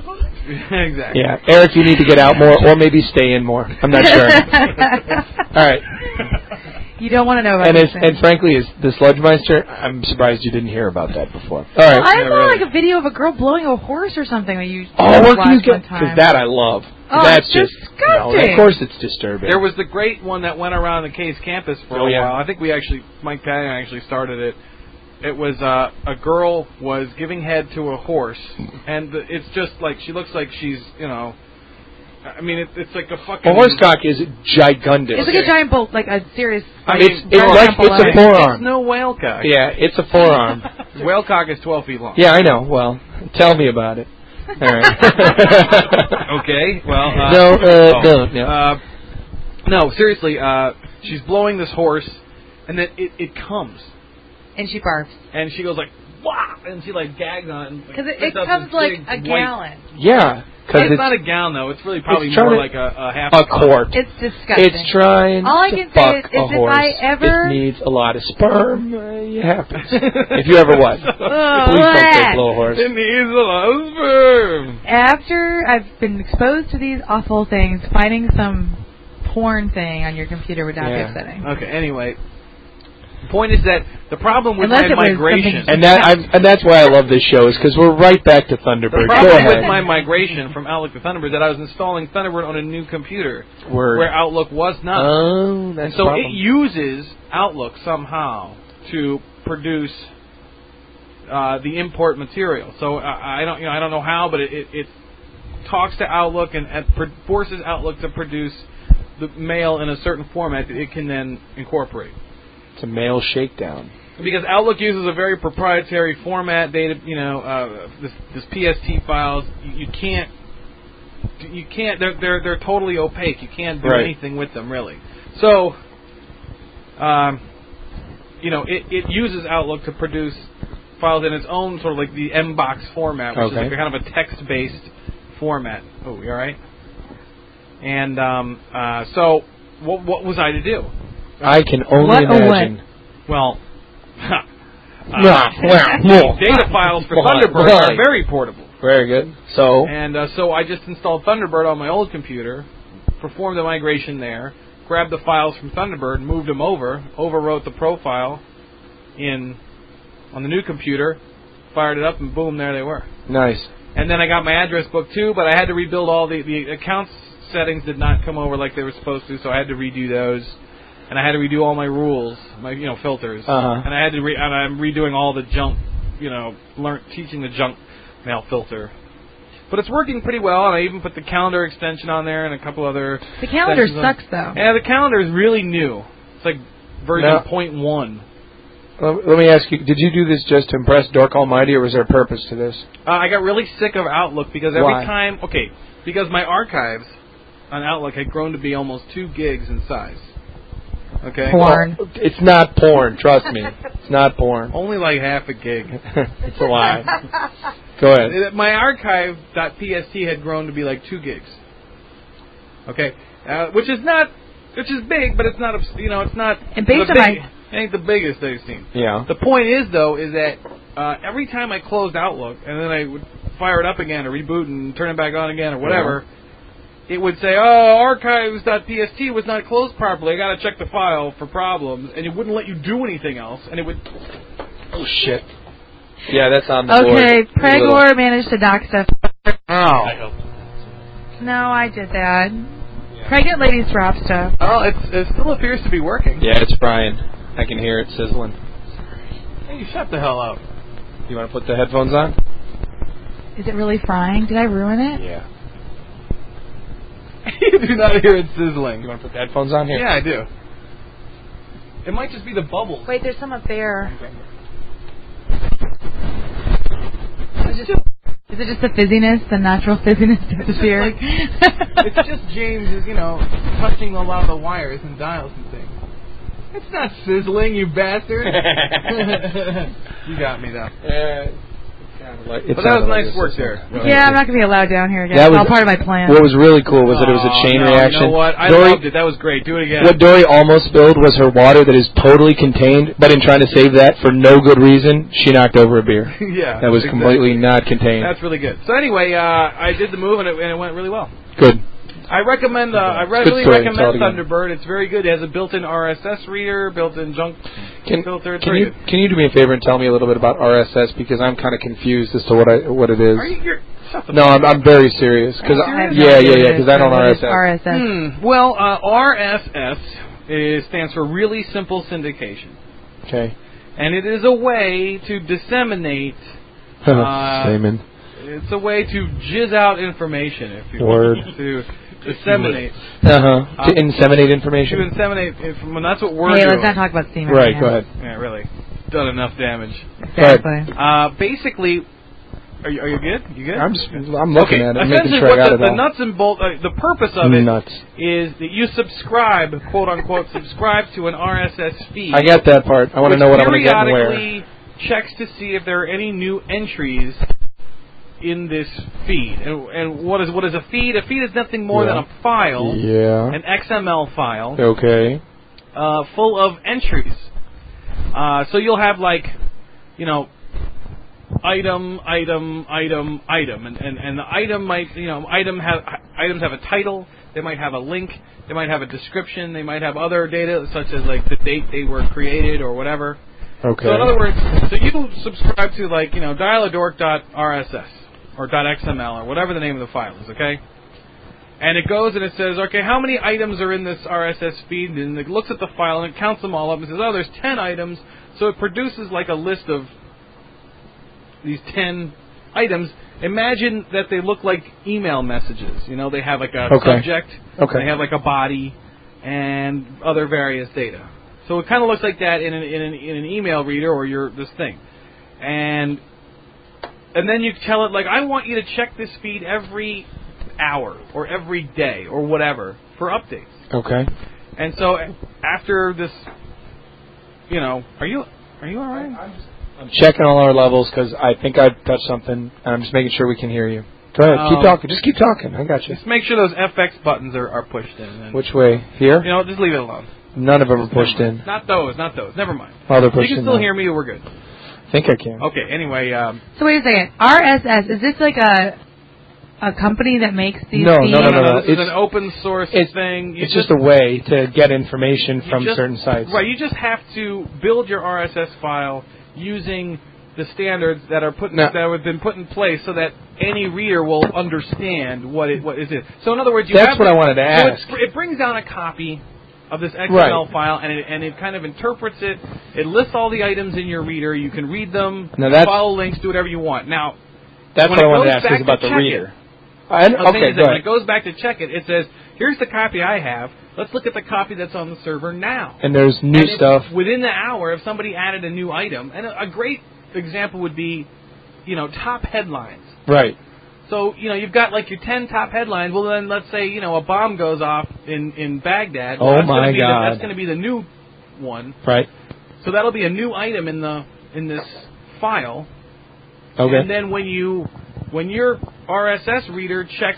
Exactly. Yeah, Eric, you need to get out more, or maybe stay in more. I'm not sure. All right. You don't want to know about And these as, things. and frankly, is the Sludgemeister, I'm surprised you didn't hear about that before. All Well, right. I Yeah, saw really. like a video of a girl blowing a horse or something that you Oh, where can you watched get? one time. Because that I love. Oh, That's it's just no, disgusting. of course it's disturbing. There was the great one that went around the Case campus for Oh, a yeah. while. I think we actually, Mike Patton actually started it. It was uh, a girl was giving head to a horse, and the, it's just like she looks like she's, you know, I mean, it, it's like a fucking. a horsecock is gigundous. It's like a giant bolt, like a serious. I It's mean, it's Giant like apple it's a eye. forearm. It's no whale cock. Yeah, it's a forearm. Whale cock is twelve feet long. Yeah, I know. Well, tell me about it. All right. Okay. Well. Uh, No, uh, oh, don't, no. Uh, no, seriously. Uh, she's blowing this horse, and then it, it comes, And she barfs. and she goes like, wow, and she like gags on it. and, like, Because it, it spits out comes this like big a white- gallon. Yeah, because It's, it's not a gallon though. It's really probably it's trying more to- like a, a half a quart. It's disgusting. It's trying All I to can say fuck is- is a if horse. I ever- It needs a lot of sperm. Uh, it happens. If you ever what? Oh, Please don't say bleh. blow a horse. It needs a lot of sperm. After I've been exposed to these awful things, finding some porn thing on your computer would not Yeah. be upsetting. Okay. Anyway, the point is that the problem with Unless my it was migration. something- And that I'm, and that's why I love this show is because we're right back to The Thunderbird. Go problem with ahead. my migration from Outlook to Thunderbird is that I was installing Thunderbird on a new computer Word. where Outlook was not. Oh, that's and so the problem. it uses Outlook somehow to produce uh, the import material. So I, I don't, you know, I don't know how, but it, it, it talks to Outlook and, and pro- forces Outlook to produce the mail in a certain format that it can then incorporate. It's a male shakedown. Because Outlook uses a very proprietary format, data, you know, uh, this, this P S T files. You, you can't, you can't. They're they're they're totally opaque. You can't do Right. anything with them really. So, um, you know, it it uses Outlook to produce files in its own sort of like the M box format, which Okay. is like a kind of a text-based format. Oh, you all right? And um, uh, so, what what was I to do? I can only What or imagine. Well, uh, Nah, well, no. data files for Right, Thunderbird right. are very portable. Very good. So, And uh, so I just installed Thunderbird on my old computer, performed the migration there, grabbed the files from Thunderbird, moved them over, overwrote the profile in on the new computer, fired it up, and boom, there they were. nice. And then I got my address book too, but I had to rebuild all the, the accounts settings did not come over like they were supposed to, so I had to redo those. And I had to redo all my rules, my you know filters, Uh-huh. and I had to re- and I'm redoing all the junk, you know, learn teaching the junk mail filter. But it's working pretty well, and I even put the calendar extension on there and a couple other. The calendar extensions on- sucks, though. Yeah, the calendar is really new. It's like version Now- point one. Let let me ask you, did you do this just to impress Dork Almighty, or was there a purpose to this? Uh, I got really sick of Outlook because every Why? time, okay, because my archives on Outlook had grown to be almost two gigs in size. Okay. Porn. Well, it's not porn, trust me. It's not porn. Only like half a gig. It's a lie. Go ahead. Uh, My archive.pst had grown to be like two gigs. Okay, uh, which is not, which is big, but it's not, obs- you know, it's not. And based the on big, my- it ain't the biggest I've seen. Yeah. The point is, though, is that uh, every time I closed Outlook and then I would fire it up again or reboot and turn it back on again or whatever, it would say, "Oh, archives.pst was not closed properly. I got to check the file for problems," and it wouldn't let you do anything else, and it would. Oh, shit. Yeah, that's on the board. Okay, A little. Pregor managed to knock stuff. Ow. I hope. No, I did that. Pregnant ladies drop stuff. Oh, it's, it still appears to be working. Yeah, it's Brian. I can hear it sizzling. Hey, shut the hell up. You want to put the headphones on? Is it really frying? Did I ruin it? Yeah. You do not hear it sizzling. You want to put the headphones on here? Yeah, I do. It might just be the bubbles. Wait, there's some up there. It's just, Is it just the fizziness, the natural fizziness disappeared? it's just James is, you know, touching a lot of the wires and dials and things. It's not sizzling, you bastard. You got me, though. Yeah. Like, it But that was sounded like nice a work sizzle. there. Yeah, I'm not going to be allowed down here again. That It's was- all part of my plan. What was really cool was that it was a Oh, chain no, reaction. You know what? I Dory, loved it. That was great. Do it again. What Dory almost spilled was her water that is totally contained, but in trying to save that for no good reason, she knocked over a beer. Yeah. That was exactly. completely not contained. That's really good. So anyway, uh, I did the move and it, and it went really well. Good. I recommend. Uh, I Good really story. Tell recommend it again. Thunderbird. It's very good. It has a built-in R S S reader, built-in junk Can, filter. It's can very you good. can you do me a favor and tell me a little bit about R S S, because I'm kind of confused as to what I what it is. Are you? You're, shut the No, I'm I'm very serious because Are you I have serious? no yeah idea yeah yeah what because it I is. don't What R is S S. R S S. Hmm. Well, uh, R S S is, stands for Really Simple Syndication, Okay. and it is a way to disseminate. Uh, Seaman. It's a way to jizz out information, if you Word. will, to disseminate, Uh huh. To Um, inseminate to information. inseminate. Well, that's what we're Hey, doing. let's not talk about semen. Right. now. Go ahead. Yeah, really, done enough damage. Exactly. Uh, basically, are you are you good? You good? I'm just, I'm looking Okay, at it, making essentially sure I what got the, it the all. nuts and bolts, uh, the purpose of it is Nuts. that you subscribe, quote unquote, subscribe to an R S S feed. I got that part. I want to which know what I'm going to get and where. periodically checks to see if there are any new entries in this feed. And, and what is what is a feed? A feed is nothing more yeah. than a file, yeah. an X M L file, okay, uh, full of entries. Uh, so you'll have like, you know, item, item, item, item, and, and, and the item might, you know, item have items have a title. They might have a link. They might have a description. They might have other data such as like the date they were created or whatever. okay. So in other words, so you subscribe to like, you know, dial-a-dork dot R S S or .xml or whatever the name of the file is, okay? And it goes and it says, okay, how many items are in this R S S feed? And it looks at the file and it counts them all up and says, oh, there's ten items. So it produces like a list of these ten items. Imagine that they look like email messages. You know, they have like a okay. subject, okay. they have like a body, and other various data. So it kind of looks like that in an, in an, in an email reader or your this thing. And and then you tell it, like, I want you to check this feed every hour or every day or whatever for updates. Okay. And so after this, you know, are you are you all right? I'm, just, I'm checking all our levels because I think I've touched something. And I'm just making sure we can hear you. Go ahead. Um, keep talking. Just keep talking. I got you. Just make sure those F X buttons are, are pushed in. And, Which way? Here? You know, just leave it alone. None of them are pushed in. Not those, not those. Never mind. Oh, they're pushed you can in still now. hear me, we're good. I think I can. Okay, anyway. Um, So wait a second. R S S, is this like a a company that makes these No, feeds? no, no, no, no, no. This is It's- an open source it's, thing. You It's just, just a way to get information you from just- certain sites. Right, you just have to build your R S S file using the standards that are put in, Now- that have been put in place so that any reader will understand what it what is it. So in other words, you That's have what I wanted to so ask. it's- it brings down a copy of this X M L Right. file, and it, and it kind of interprets it. It lists all the items in your reader. You can read them, Now that's- follow links, do whatever you want. Now, That's when what it I wanted goes to ask back is about to the check reader. it- I, I was saying okay, is go that when ahead. it goes back to check it, it says, here's the copy I have. Let's look at the copy that's on the server now. And there's new And if stuff. within the hour, if somebody added a new item, and a, a great example would be, you know, top headlines. Right. So, you know, you've got like your ten top headlines. Well, then let's say, you know, a bomb goes off in, in Baghdad. Well, Oh, that's my gonna be God. The, that's going to be the new one. Right. So that'll be a new item in the in this file. Okay. And then when you when your R S S reader checks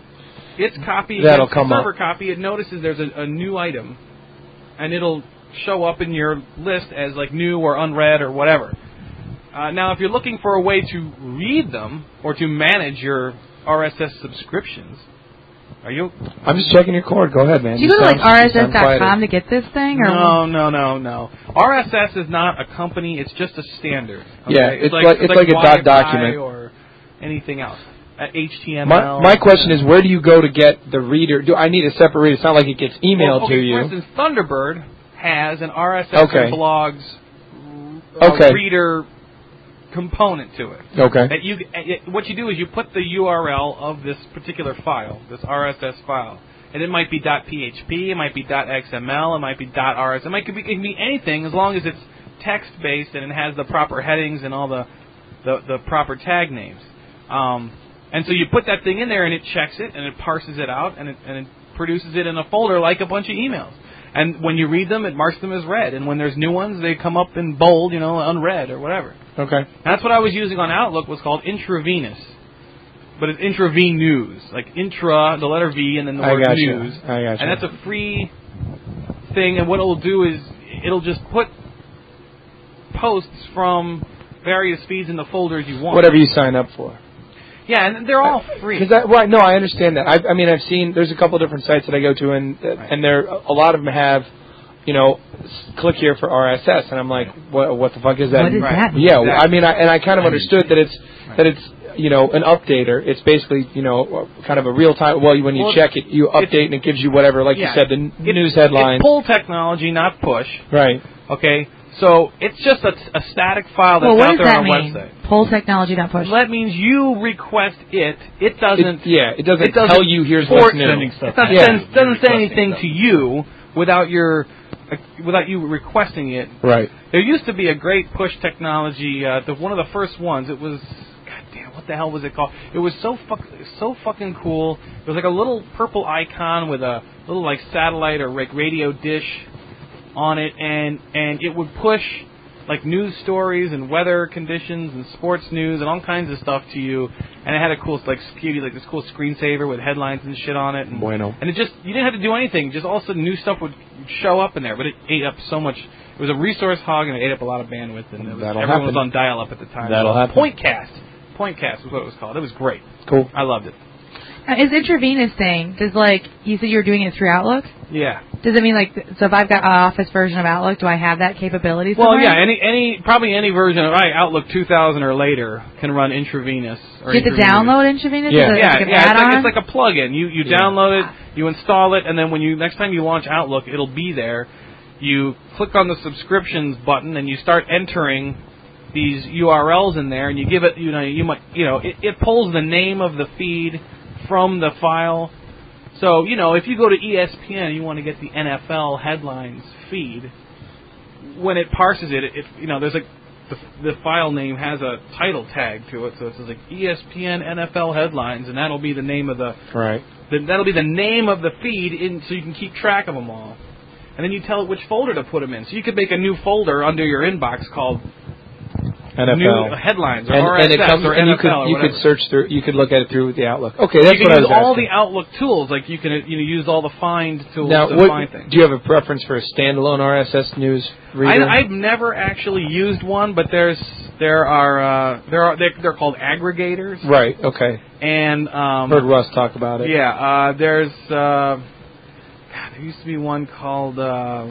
its copy That'll against come the server up. copy, it notices there's a, a new item, and it'll show up in your list as like new or unread or whatever. Uh, now, if you're looking for a way to read them or to manage your R S S subscriptions, are you? I'm just checking your cord. Go ahead, man. Do you go to like sound- R S you sound S dot com quieter. to get this thing? Or No, no, no, no. R S S is not a company; it's just a standard. Okay? Yeah, it's like- it's like a dot Wi-Fi document. or anything else. Uh, H T M My, L. my question is, where do you go to get the reader? Do I need a separate reader? It's not like it gets emailed well, okay, to you. For instance, Thunderbird has an R S S Okay. and blogs uh, Okay. reader component to it. Okay. That you, it, what you do is you put the U R L of this particular file, this R S S file, and it might be .php, it might be .xml, it might be .rs, it might be, it can be anything as long as it's text-based and it has the proper headings and all the the, the proper tag names. Um, and so you put that thing in there and it checks it and it parses it out and it, and it produces it in a folder like a bunch of emails. And when you read them, it marks them as read. And when there's new ones, they come up in bold, you know, unread or whatever. Okay. That's what I was using on Outlook was called intravenous. But it's intravenous, like intra, the letter V, and then the I word got you. news. I got you. And that's a free thing. And what it'll do is it'll just put posts from various feeds in the folders you want. Whatever you sign up for. Yeah, and they're all free. Because that, right? No, I understand that. I, I mean, I've seen there's a couple different sites that I go to, and and there a lot of them have, you know, click here for R S S, and I'm like, what what the fuck is that? What does Right. that mean? Yeah, Exactly. I mean, I, and I kind of Right. understood that it's Right. that it's you know an updater. It's basically you know kind of a real time. Well, when you Well, check it, you update and it gives you whatever, like Yeah. you said, the n- It's- news headlines. It's pull technology, not push. Right. Okay, so it's just a, a static file that's well, what out does there that on a mean? website. Pull technology, not push. That means you request it. It doesn't. It, yeah, it doesn't, it doesn't tell you here's force what's new. sending stuff. It doesn't, Yeah. send, doesn't say Requesting anything stuff. to you without your uh, without you requesting it. Right. There used to be a great push technology. Uh, the one of the first ones. It was, God damn, what the hell was it called? It was so fuck, so fucking cool. It was like a little purple icon with a little like satellite or like radio dish on it, and and it would push like news stories and weather conditions and sports news and all kinds of stuff to you. And it had a cool like security, like this cool screensaver with headlines and shit on it. And, bueno. And it just you didn't have to do anything. Just all of a sudden new stuff would show up in there. But it ate up so much. It was a resource hog and it ate up a lot of bandwidth. And it was, That'll everyone happen. was on dial-up at the time. That'll happen. Pointcast. Pointcast was what it was called. It was great. Cool. I loved it. Uh, is intravenous thing, does like, you said you were doing it through Outlook? Yeah. Does it mean like, so if I've got an Office version of Outlook, do I have that capability somewhere? Well, yeah, any, any, probably any version of right, Outlook two thousand or later can run intravenous. Or Do you have to download intravenous? Yeah. Is it Yeah, like an yeah, it's add-on? like, it's like a plug-in. You you Yeah. download it, you install it, and then when you next time you launch Outlook, it'll be there. You click on the subscriptions button and you start entering these U R Ls in there, and you give it, you know, you might, you know, it, it pulls the name of the feed from the file. So, you know, if you go to E S P N and you want to get the N F L headlines feed, when it parses it, it, it you know, there's like the, the file name has a title tag to it, so it says like E S P N N F L headlines, and that'll be the name of the, Right. the that'll be the name of the feed, in so you can keep track of them all. And then you tell it which folder to put them in. So you could make a new folder under your inbox called N F L. New headlines or and, R S S and it comes, or and N F L you could or you whatever. could search through. You could look at it through the Outlook. Okay, that's you can what I use was all asking. the Outlook tools, like you can you know use all the find tools Now, to what, find things. do you have a preference for a standalone R S S news reader? I, I've never actually used one, but there's there are uh, there are they're, they're called aggregators. Right. Okay. And um, Heard Russ talk about it. yeah, uh, there's uh, God, there used to be one called uh,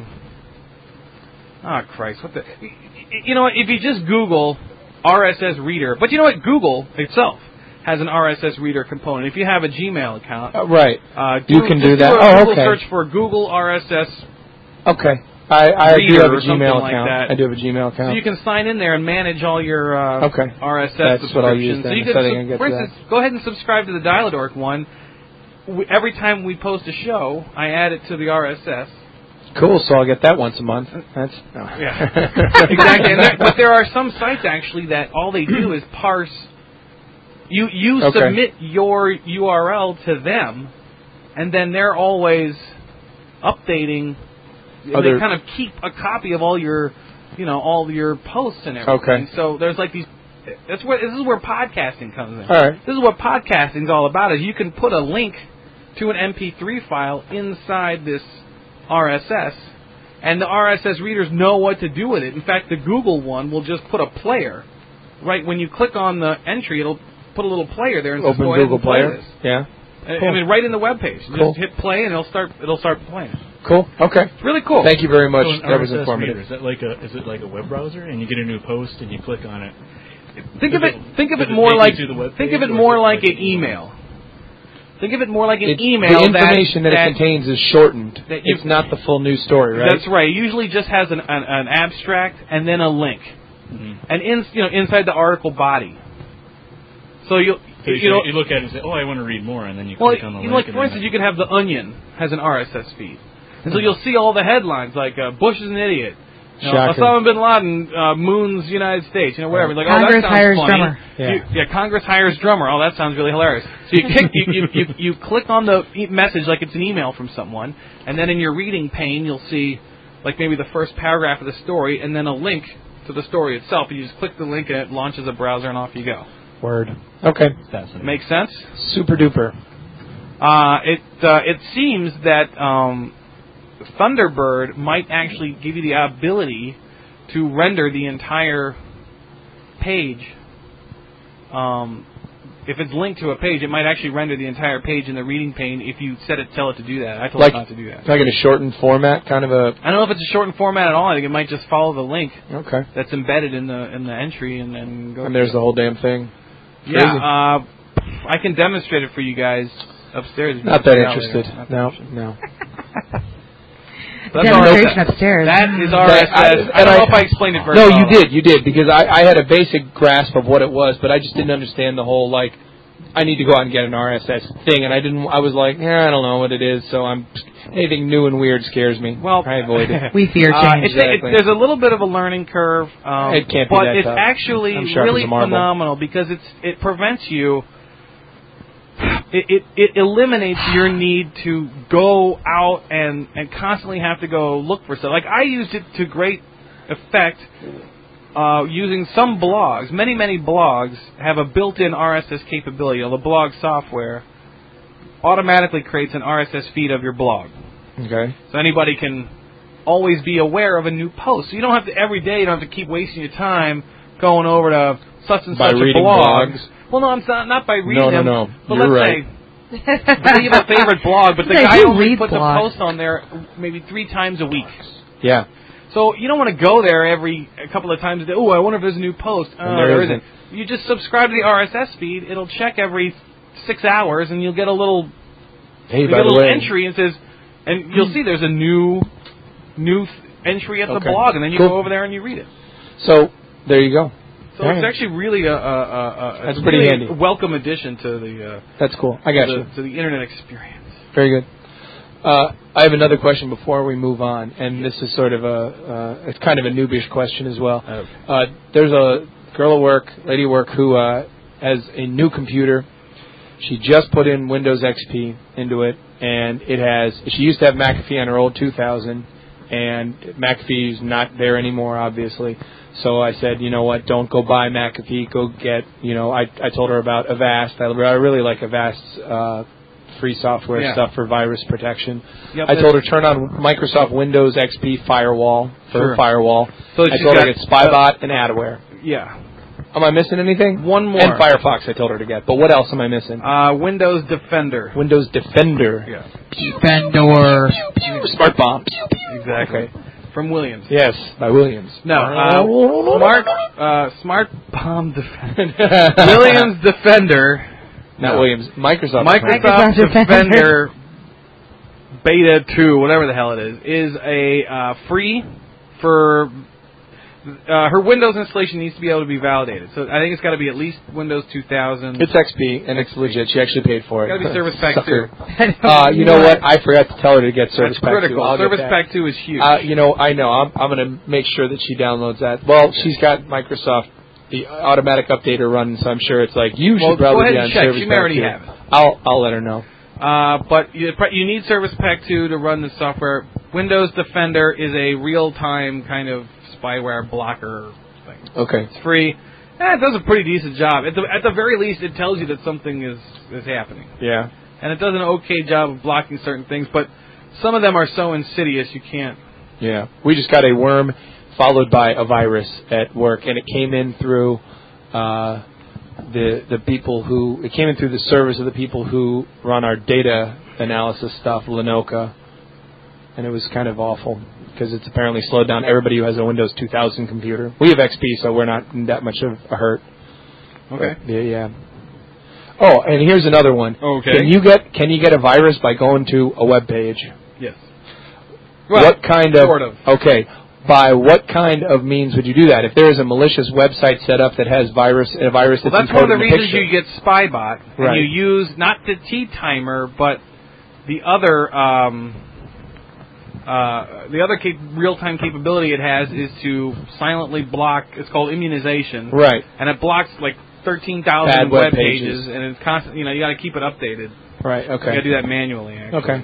oh Christ, what the you know what? If you just Google R S S reader, but you know what? Google itself has an R S S reader component. If you have a Gmail account, Uh, right. uh, You do, can just do that. a Oh, Google okay. search for Google R S S. Okay. I, I do Reader have a or something Gmail like account. that. I do have a Gmail account. So you can sign in there and manage all your uh, Okay. R S S That's subscriptions. what I'll use then, So you if can, I think I sub- can get for to instance, go ahead and subscribe to the Dial-A-Dork one. We, every time we post a show, I add it to the R S S. Cool. So I'll get that once a month. That's no. Yeah, exactly. And there, but there are some sites actually that all they do is parse. You you Okay. submit your U R L to them, and then they're always updating. Other- They kind of keep a copy of all your, you know, all your posts and everything. Okay. So there's like these. That's where this is where podcasting comes in. All right. This is what podcasting's all about. Is you can put a link to an M P three file inside this R S S, and the R S S readers know what to do with it. In fact, the Google one will just put a player. Right when you click on the entry, it'll put a little player there and Open just go ahead Google and play Player. this. Yeah. I- Cool. I mean, right in the web page. You Cool. Just hit play and it'll start. It'll start playing. Cool. Okay. It's really cool. Thank you very much. So an That was R S S informative. reader, is that like a is it like a web browser and you get a new post and you click on it? Think of Does it. it- Think of does it it more take like. you to the web Think page, of it or is more it like like an an email. Think of it more like an It's, email. the information that, that, it contains is shortened. that you- It's not the full news story, right? That's right. It usually just has an, an, an abstract and then a link, Mm-hmm. and in you know inside the article body. So you So you, you know you look at it and say, oh, I want to read more, and then you well click on the you link. know, like and for then instance you can have the Onion has an R S S feed, and so you'll see all the headlines like uh, Bush is an idiot. You know, Shocker. Osama bin Laden uh, moons United States, you know, whatever. Like, Congress oh, that sounds hires funny. drummer. Yeah. You, yeah, Congress hires drummer. Oh, that sounds really hilarious. So you, kick, you, you, you, you click on the e- message like it's an email from someone, and then in your reading pane you'll see like maybe the first paragraph of the story, and then a link to the story itself. And you just click the link, and it launches a browser, and off you go. Word. Okay. fascinating. Makes sense? Super duper. Uh, it uh, it seems that um, Thunderbird might actually give you the ability to render the entire page. Um, if it's linked to a page, it might actually render the entire page in the reading pane if you set it, tell it to do that. I told Like- it not to do that. Like in a shortened format, kind of a. I don't know if it's a shortened format at all. I think it might just follow the link Okay. that's embedded in the in the entry and then go. And there's the whole damn thing. yeah. crazy. Uh, I can demonstrate it for you guys upstairs. if you Not want that to check it out interested. later. Not that No, interested. no. That's Demonstration R S S. upstairs. That is R S S. That- I- I, and don't know I- if I explained it very No, well. you did, you did, because I, I had a basic grasp of what it was, but I just didn't understand the whole, like, I need to go out and get an R S S thing, and I didn't, I was like, yeah, I don't know what it is, so I'm, anything new and weird scares me. Well, I avoid it. We fear Uh, change. it's a- it- Exactly. there's a little bit of a learning curve, um, It can't be but that it's tough. actually I'm sharp really as a marble. phenomenal because it's it prevents you. It, it it eliminates your need to go out and and constantly have to go look for stuff. Like I used it to great effect uh, using some blogs, many, many blogs have a built-in R S S capability. The blog software automatically creates an R S S feed of your blog. Okay. So anybody can always be aware of a new post. So you don't have to, every day, you don't have to keep wasting your time going over to such and by such a reading blog. blogs. Well, no, I'm not, not by reading no, no, them. No, but You're let's right. say you have a favorite blog, but the Hey, guy who only reads puts blogs? a post on there maybe three times a week. Yeah. So you don't want to go there every a couple of times a day. Oh, I wonder if there's a new post. Oh, there there isn't. isn't. You just subscribe to the R S S feed. It'll check every six hours, and you'll get a little, Hey, you'll by get a the little way. entry and says, and you'll see there's a new, new th- entry at the Okay. blog, and then you Cool. go over there and you read it. So there you go. So All it's right. actually really a, a, a, a That's it's pretty really handy. a welcome addition to the uh, That's cool. I got to, you. the, to the internet experience. Very good. Uh, I have another question before we move on, and this is sort of a, uh, it's kind of a noobish question as well. Okay. Uh, there's a girl at work, lady at work, who uh, has a new computer. She just put in Windows X P into it, and it has, she used to have McAfee on her old two thousand, and McAfee's not there anymore, obviously. So I said, you know what, don't go buy McAfee, go get, you know, I, I told her about Avast. I, I really like Avast's uh, free software Yeah. stuff for virus protection. Yep, I told her turn on Microsoft Windows X P Firewall for Sure. Firewall. So I she's told her got- to get Spybot and Adware. Yeah. Am I missing anything? One more. And Firefox I told her to get. But what else am I missing? Uh, Windows Defender. Windows Defender. Yeah. Defender. Smart Bomb. Exactly. Okay. From Williams. Yes, by Williams. No, uh, Smart uh, Smart Bomb Defender. Williams Defender. Not No. Williams. Microsoft. Microsoft, Microsoft Defender Beta two, whatever the hell it is, is a uh, free for uh, her Windows installation needs to be able to be validated. So I think it's got to be at least Windows two thousand. It's X P, and it's legit. She actually paid for it. Got to be Service Pack Sucker. two. Uh, you know what? I forgot to tell her to get Service That's Pack critical. two. I'll Service get that. Pack two is huge. Uh, you know, I know. I'm, I'm going to make sure that she downloads that. Well, she's got Microsoft, the automatic updater running, so I'm sure it's like, you should Well, go probably ahead be and on check. Service She Pack may already two. have it. I'll, I'll let her know. Uh, but you, you need Service Pack two to run the software. Windows Defender is a real-time kind of spyware blocker thing. Okay. It's free. Eh, it does a pretty decent job. At the, at the very least, it tells you that something is, is happening. Yeah. And it does an okay job of blocking certain things, but some of them are so insidious you can't. Yeah. We just got a worm followed by a virus at work, and it came in through uh, the the people who it came in through the servers of the people who run our data analysis stuff, Lenoka, and it was kind of awful because it's apparently slowed down everybody who has a Windows two thousand computer. We have X P, so we're not in that much of a hurt. Okay. But, yeah, yeah. Oh, and here's another one. Okay. Can you get can you get a virus by going to a web page? Yes. Well, what kind of sort of. Okay. By what kind of means would you do that? If there is a malicious website set up that has virus a virus Well, that's that's one of encoded the in the reasons picture. you get Spybot, and Right. you use not the T-timer, but the other um, uh, the other cap- real-time capability it has is to silently block. It's called immunization, Right. and it blocks like thirteen thousand Bad web web pages, pages. and it's constant. You know, you got to keep it updated. Right. You got Okay. to do that manually. Actually. Okay.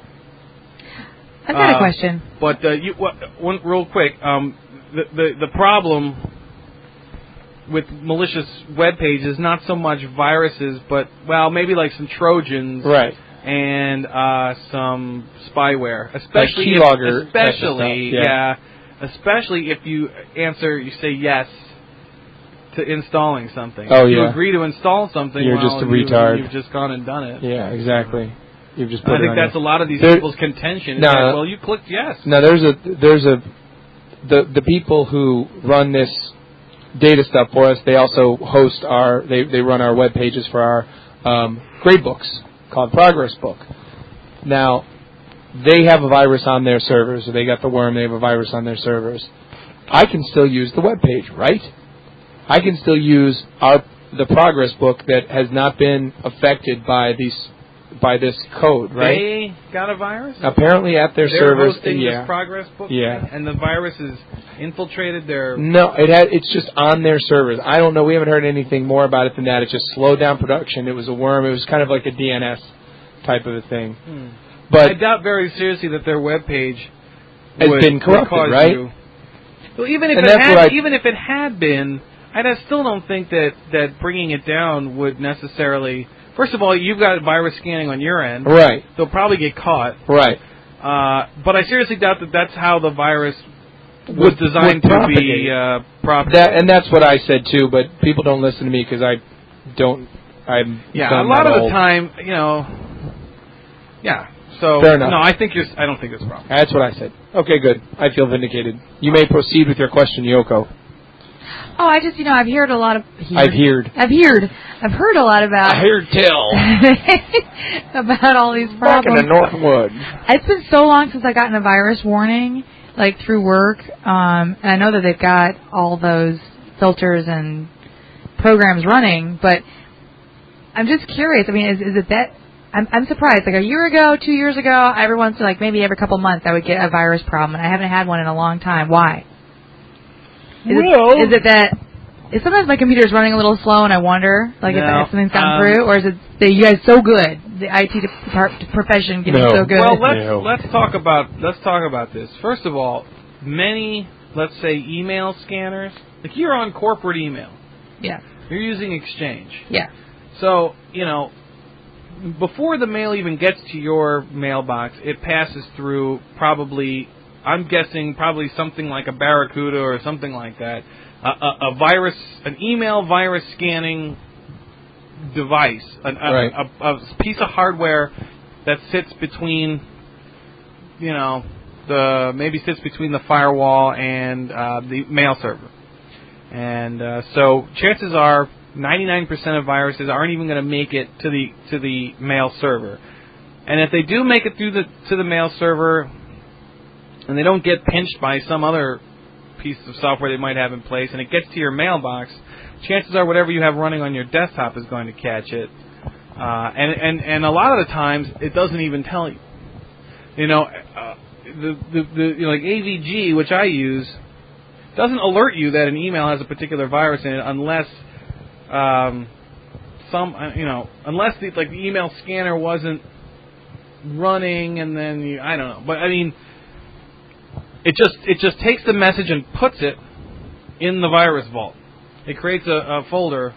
I've got Uh, a question. But uh, you, what, one real quick, um, the, the the problem with malicious web pages is not so much viruses, but well, maybe like some Trojans, Right. and uh, some spyware, especially if, keylogger type of especially stuff, yeah. yeah, especially if you answer, you say yes to installing something. Oh, if you yeah. agree to install something, You're well, just a you- retard. You've just gone and done it. Yeah. Exactly. You've just put I it think on that's a your- lot of these There- people's contention. is No. that, well, you clicked yes. Now there's a there's a the the people who run this data stuff for us. They also host our they they run our web pages for our um, grade books called Progress Book. Now they have a virus on their servers. So they got the worm. They have a virus on their servers. I can still use the web page, right? I can still use our the Progress Book that has not been affected by these by this code, right? They got a virus? Apparently at their They're servers, hosting yeah. this progress book Yeah. thing, and the virus has infiltrated their... No, it had. It's just on their servers. I don't know. We haven't heard anything more about it than that. It just slowed down production. It was a worm. It was kind of like a D N S type of a thing. Hmm. But I doubt very seriously that their web page Has would, been would corrupted, cause right? you... Well, even if And it that's had, what I- even if it had been, I still don't think that that bringing it down would necessarily. First of all, you've got virus scanning on your end. Right. They'll probably get caught. Right. Uh, but I seriously doubt that that's how the virus was Would- designed would to be propagate. uh, propagated. That, and that's what I said too, but people don't listen to me because I don't. I'm yeah, done a lot that of the old. time, you know. Yeah. So Fair enough. no, I think you're. I don't think it's a problem. That's what I said. Okay, good. I feel vindicated. You may proceed with your question, Yoko. Oh, I just, you know, I've heard a lot of... Heard. I've heard. I've heard. I've heard a lot about... I heard tell. about all these Back in problems. the Northwood. It's been so long since I gotten a virus warning, like through work, um, and I know that they've got all those filters and programs running, but I'm just curious. I mean, is, is it that... I'm, I'm surprised. Like a year ago, two years ago, every once, like maybe every couple months, I would get a virus problem, and I haven't had one in a long time. Why? Is, Well, it, is it that is sometimes my computer is running a little slow and I wonder like No, if, if something's gotten um, through, or is it that you guys so good, the I T depart- profession getting No. so good? Well, let's No. let's talk about let's talk about this. First of all, many let's say email scanners, like you're on corporate email, yeah, you're using Exchange, yeah, so you know before the mail even gets to your mailbox, it passes through probably. I'm guessing probably something like a Barracuda or something like that, a, a, a virus, an email virus scanning device, an, a, Right. a, a piece of hardware that sits between, you know, the maybe sits between the firewall and uh, the mail server, and uh, so chances are ninety-nine percent of viruses aren't even going to make it to the to the mail server, and if they do make it through the to the mail server. And they don't get pinched by some other piece of software they might have in place, and it gets to your mailbox, chances are whatever you have running on your desktop is going to catch it. Uh, and, and, and a lot of the times, it doesn't even tell you. You know, uh, the, the, the you know, like A V G, which I use, doesn't alert you that an email has a particular virus in it unless um, some, you know, unless the, like the email scanner wasn't running, and then you, I don't know. But I mean. It just it just takes the message and puts it in the virus vault. It creates a, a folder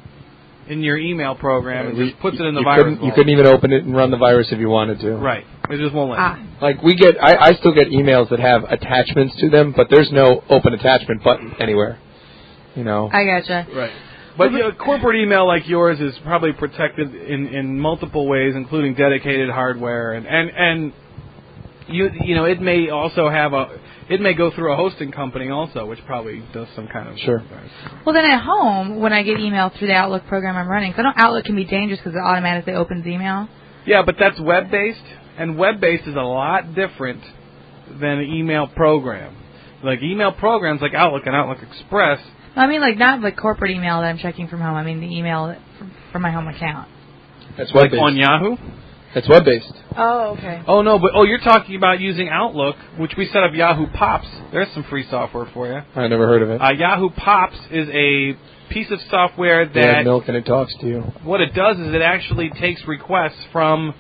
in your email program and just puts it in the you virus couldn't, vault. You couldn't even open it and run the virus if you wanted to. Right. It just won't let ah, you. Like we get, I, I still get emails that have attachments to them, but there's no open attachment button anywhere. You know. I gotcha. Right. But you know, corporate email like yours is probably protected in, in multiple ways, including dedicated hardware and and and. You you know it may also have a it may go through a hosting company also, which probably does some kind of Sure. Well, then at home, when I get email through the Outlook program I'm running, 'cause I know Outlook can be dangerous because it automatically opens email. Yeah, but that's web based, and web based is a lot different than an email program. Like email programs like Outlook and Outlook Express. I mean, like not like corporate email that I'm checking from home. I mean the email from, from my home account. That's Like web-based. on Yahoo? That's web-based. Oh, okay. Oh, no, but oh, you're talking about using Outlook, which we set up Yahoo Pops. There's some free software for you. I never heard of it. Uh, Yahoo Pops is a piece of software They have that milk and it talks to you. what it does is it actually takes requests from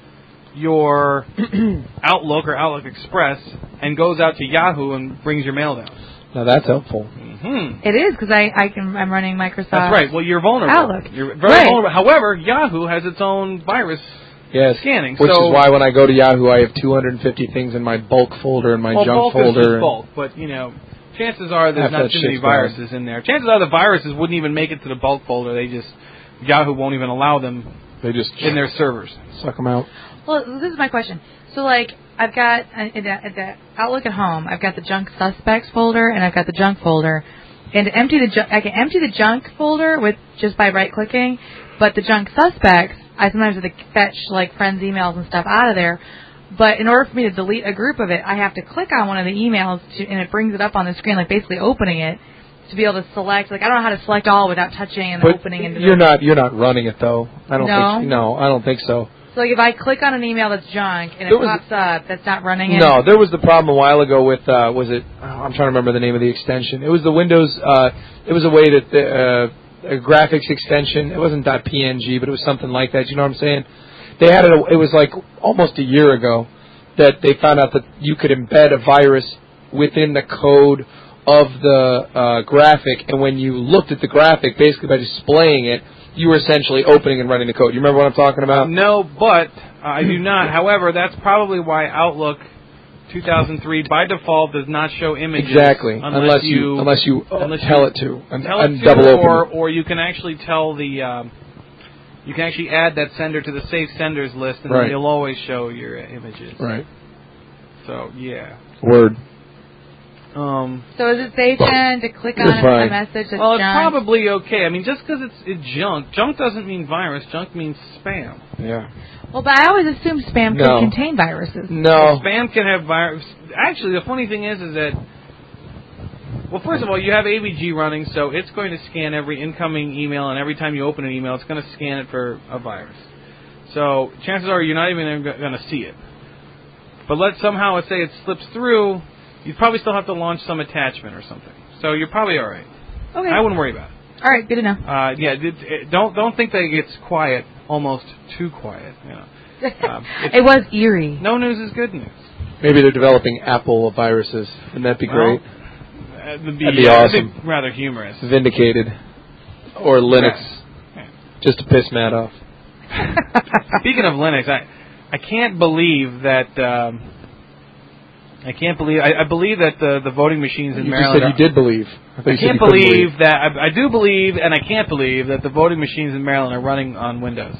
your Outlook or Outlook Express and goes out to Yahoo and brings your mail down. Now that's helpful. Mm-hmm. It is because I, I can I'm running Microsoft. That's right. Well, you're vulnerable. Outlook. You're very Right. vulnerable. However, Yahoo has its own virus. Yes. Scanning, Which so- is why when I go to Yahoo, I have two hundred fifty things in my bulk folder and my Well, junk bulk folder. is just bulk, but you know, chances are there's Half not that too many shit's gone. viruses in there. Chances are the viruses wouldn't even make it to the bulk folder. They just Yahoo won't even allow them They just in their servers. suck them out. Well, this is my question. So, like, I've got uh, at the, at the Outlook at home, I've got the junk suspects folder and I've got the junk folder. And to empty the ju- I can empty the junk folder with just by right clicking, but the junk suspects, I sometimes have to fetch like friends' emails and stuff out of there. But in order for me to delete a group of it, I have to click on one of the emails to, and it brings it up on the screen, like basically opening it to be able to select. Like I don't know how to select all without touching and But opening. Into you're the, not you're not running it though. I don't No? think no, I don't think so. So like if I click on an email that's junk and it There was- pops up, that's not running it. No, there was the problem a while ago with uh was it oh, I'm trying to remember the name of the extension. It was the Windows uh it was a way that the uh a graphics extension. It wasn't .png, but it was something like that. You know what I'm saying? They had it it was like almost a year ago that they found out that you could embed a virus within the code of the uh, graphic, and when you looked at the graphic, basically by displaying it, you were essentially opening and running the code. You remember what I'm talking about? No, but uh, I do not. However, that's probably why Outlook two thousand three by default does not show images. Exactly, unless, unless you, you unless you unless tell you it to and, tell and it to, double open or it. or you can actually tell the um, you can actually add that sender to the safe senders list, and right. then you'll always show your uh, images. Right. So yeah. Word. Um, so is it safe then to click on a, a message that's well, it's junk? probably okay. I mean, just because it's, it's junk, junk doesn't mean virus. Junk means spam. Yeah. Well, but I always assumed spam No. could contain viruses. No. Well, spam can have virus. Actually, the funny thing is, is that, well, first of all, you have A V G running, so it's going to scan every incoming email, and every time you open an email, it's going to scan it for a virus. So chances are you're not even going to see it. But let's somehow let's say it slips through, you'd probably still have to launch some attachment or something. So you're probably all right. Okay. I wouldn't worry about it. All right, good to know. Uh, yeah, it, it, don't don't think that it gets quiet, almost too quiet. You know. Um, it was eerie. No news is good news. Maybe they're developing Apple viruses. Wouldn't that be Well, great? That'd be, That'd be uh, awesome. That'd be rather humorous. Vindicated. Or Linux. Yeah. Just to piss Matt off. Speaking of Linux, I I can't believe that um, I can't believe I, I believe that the the voting machines in you Maryland. just said you did believe. I, I you can't you believe, believe that I, I do believe and I can't believe that the voting machines in Maryland are running on Windows.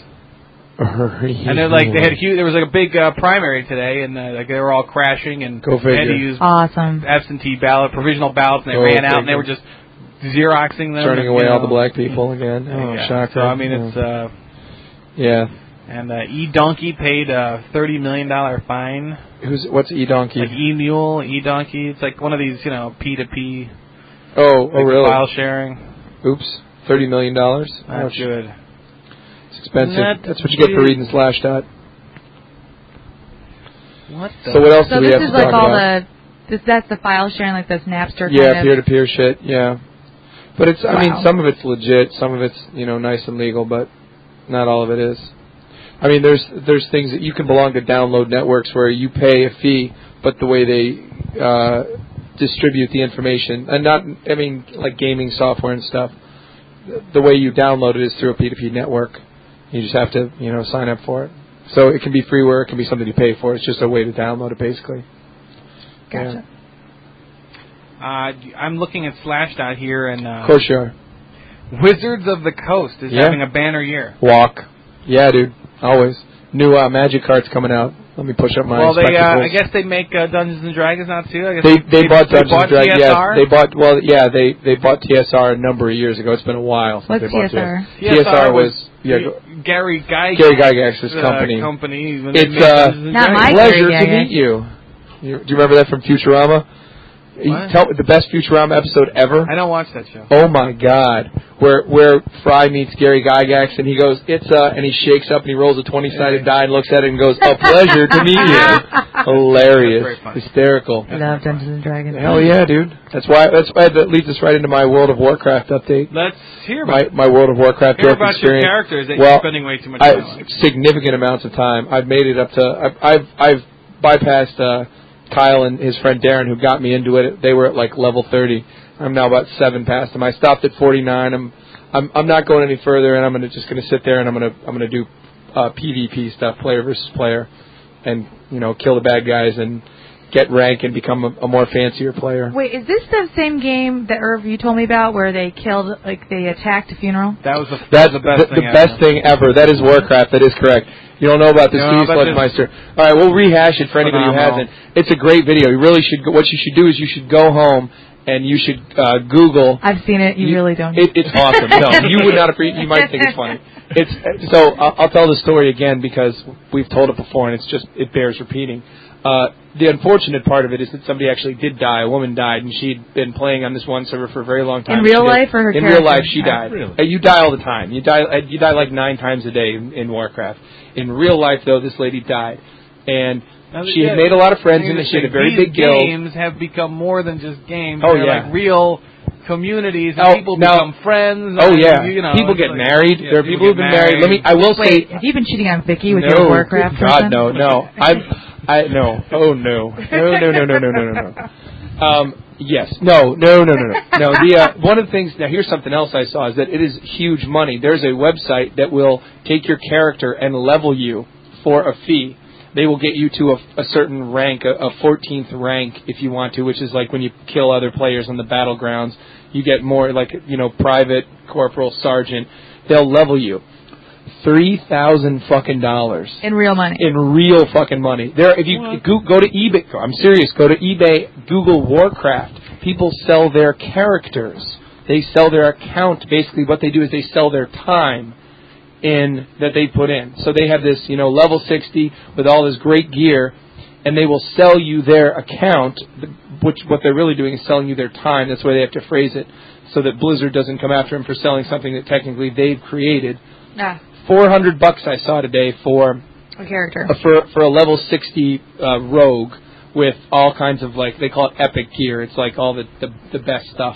And they're like they had huge, there was like a big uh, primary today, and uh, like they were all crashing, and Go they had to figure. use awesome absentee ballot, provisional ballots, and they Go ran figure. out, and they were just xeroxing them, turning and, away you know, all the black people again. Oh, yeah. shocker! So I mean, yeah. it's uh, yeah. And uh, E-Donkey paid a thirty million dollar fine. Who's what's E-Donkey? Like E-Mule, E-Donkey. It's like one of these, you know, P two P. Oh, like oh really? File sharing. Oops, thirty million dollars. That's good. It's expensive. Not That's what you get for reading Slashdot. What the? So what else so do we this have is to like talk all about? the this, that's the file sharing, like those Napster kind Yeah, of. peer-to-peer shit. Yeah, but it's. I Wow. mean, some of it's legit. Some of it's you know nice and legal, but not all of it is. I mean, there's there's things that you can belong to download networks where you pay a fee, but the way they uh, distribute the information, and not. I mean, like gaming software and stuff. The way you download it is through a P two P network. You just have to, you know, sign up for it. So it can be freeware, it can be something you pay for. It's just a way to download it, basically. Gotcha. Uh, I'm looking at Slashdot here, and uh, Of course you are. Wizards of the Coast is Yeah. having a banner year. Walk. Yeah, dude. Always. New uh, Magic cards coming out. Let me push up my Well, they uh, spectacles. I guess they make uh, Dungeons and Dragons now too. I guess They they bought they Dungeons bought and Dragons. T S Yeah, R? they bought. Well, yeah, they they bought T S R a number of years ago. It's been a while since What's they bought T S R? T S R. T S R was yeah. G- Go, Gary Gygax. Gary Gygax's uh, company. company when they It's made uh, Dungeons and Not Dragons. my pleasure Gary to Gygax. meet you. you. Do you remember that from Futurama? You What? Tell the best Futurama episode ever. I don't watch that show. Oh my God! Where where Fry meets Gary Gygax and he goes, it's uh, and he shakes up and he rolls a twenty-sided die and looks at it and goes, a pleasure to meet you. Hilarious, That's very funny. hysterical. I love Dungeons and Dragons. Hell yeah, dude! That's why that's why that leads us right into my World of Warcraft update. Let's hear My about my World of Warcraft hear dork about your experience. characters that Well, you're spending way too much I, time on. significant amounts of time. I've made it up to. I've I've, I've bypassed uh, Kyle and his friend Darren, who got me into it. They were at like level thirty. I'm now about seven past them. I stopped at forty-nine. I'm I'm I'm not going any further, and I'm gonna just gonna sit there and I'm gonna I'm gonna do uh, PvP stuff, player versus player, and you know kill the bad guys and get rank and become a, a more fancier player. Wait, is this the same game that Irv you told me about where they killed, like they attacked a funeral? That was the, That's that was the best the, thing the ever. best thing ever. That is Warcraft. That is correct. You don't know about this, No, do you, but this- Sludgemeister? All right, we'll rehash it for anybody who Phenomenal. hasn't. It's a great video. You really should. Go, what you should do is you should go home and you should uh, Google. I've seen it. You, You- really don't. It, it's awesome. No, you would not appreciate. You might think it's funny. It's so. I'll, I'll tell the story again because we've told it before, and it's just it bears repeating. Uh, the unfortunate part of it is that somebody actually did die. A woman died, and she'd been playing on this one server for a very long time. In real She did- life or her In character? real life, she Oh, died. really? Uh, You die all the time. You die. uh, You die like nine times a day in, in Warcraft. In real life, though, this lady died, and Now, she yeah, had made a lot of friends, thing and is she had a that very these big guild. games have become more than just games. Oh, They're yeah. like real communities, and Oh, people now- become friends. Oh and, yeah, you know, people it's get like- married. yeah, there are people get who've been married. Let me. I will Wait, say. have you been cheating on Vicky with no, your Warcraft God, person? no, no. I, I, no. Oh no, no, no, no, no, no, no, no. Um, Yes. No, no, no, no, no. no the, uh, one of the things, now here's something else I saw, is that it is huge money. There's a website that will take your character and level you for a fee. They will get you to a, a certain rank, a, a fourteenth rank if you want to, which is like when you kill other players on the battlegrounds. You get more like, you know, private, corporal, sergeant. They'll level you. Three thousand fucking dollars in real money. In real fucking money. There, if you go, go to eBay, I'm serious. Go to eBay, Google Warcraft. People sell their characters. They sell their account. Basically, what they do is they sell their time in that they put in. So they have this, you know, level sixty with all this great gear, and they will sell you their account. Which what they're really doing is selling you their time. That's why they have to phrase it so that Blizzard doesn't come after them for selling something that technically they've created. Ah. Four hundred bucks I saw today for a character uh, for for a level sixty uh, rogue with all kinds of, like, they call it epic gear. It's like all the the, the best stuff.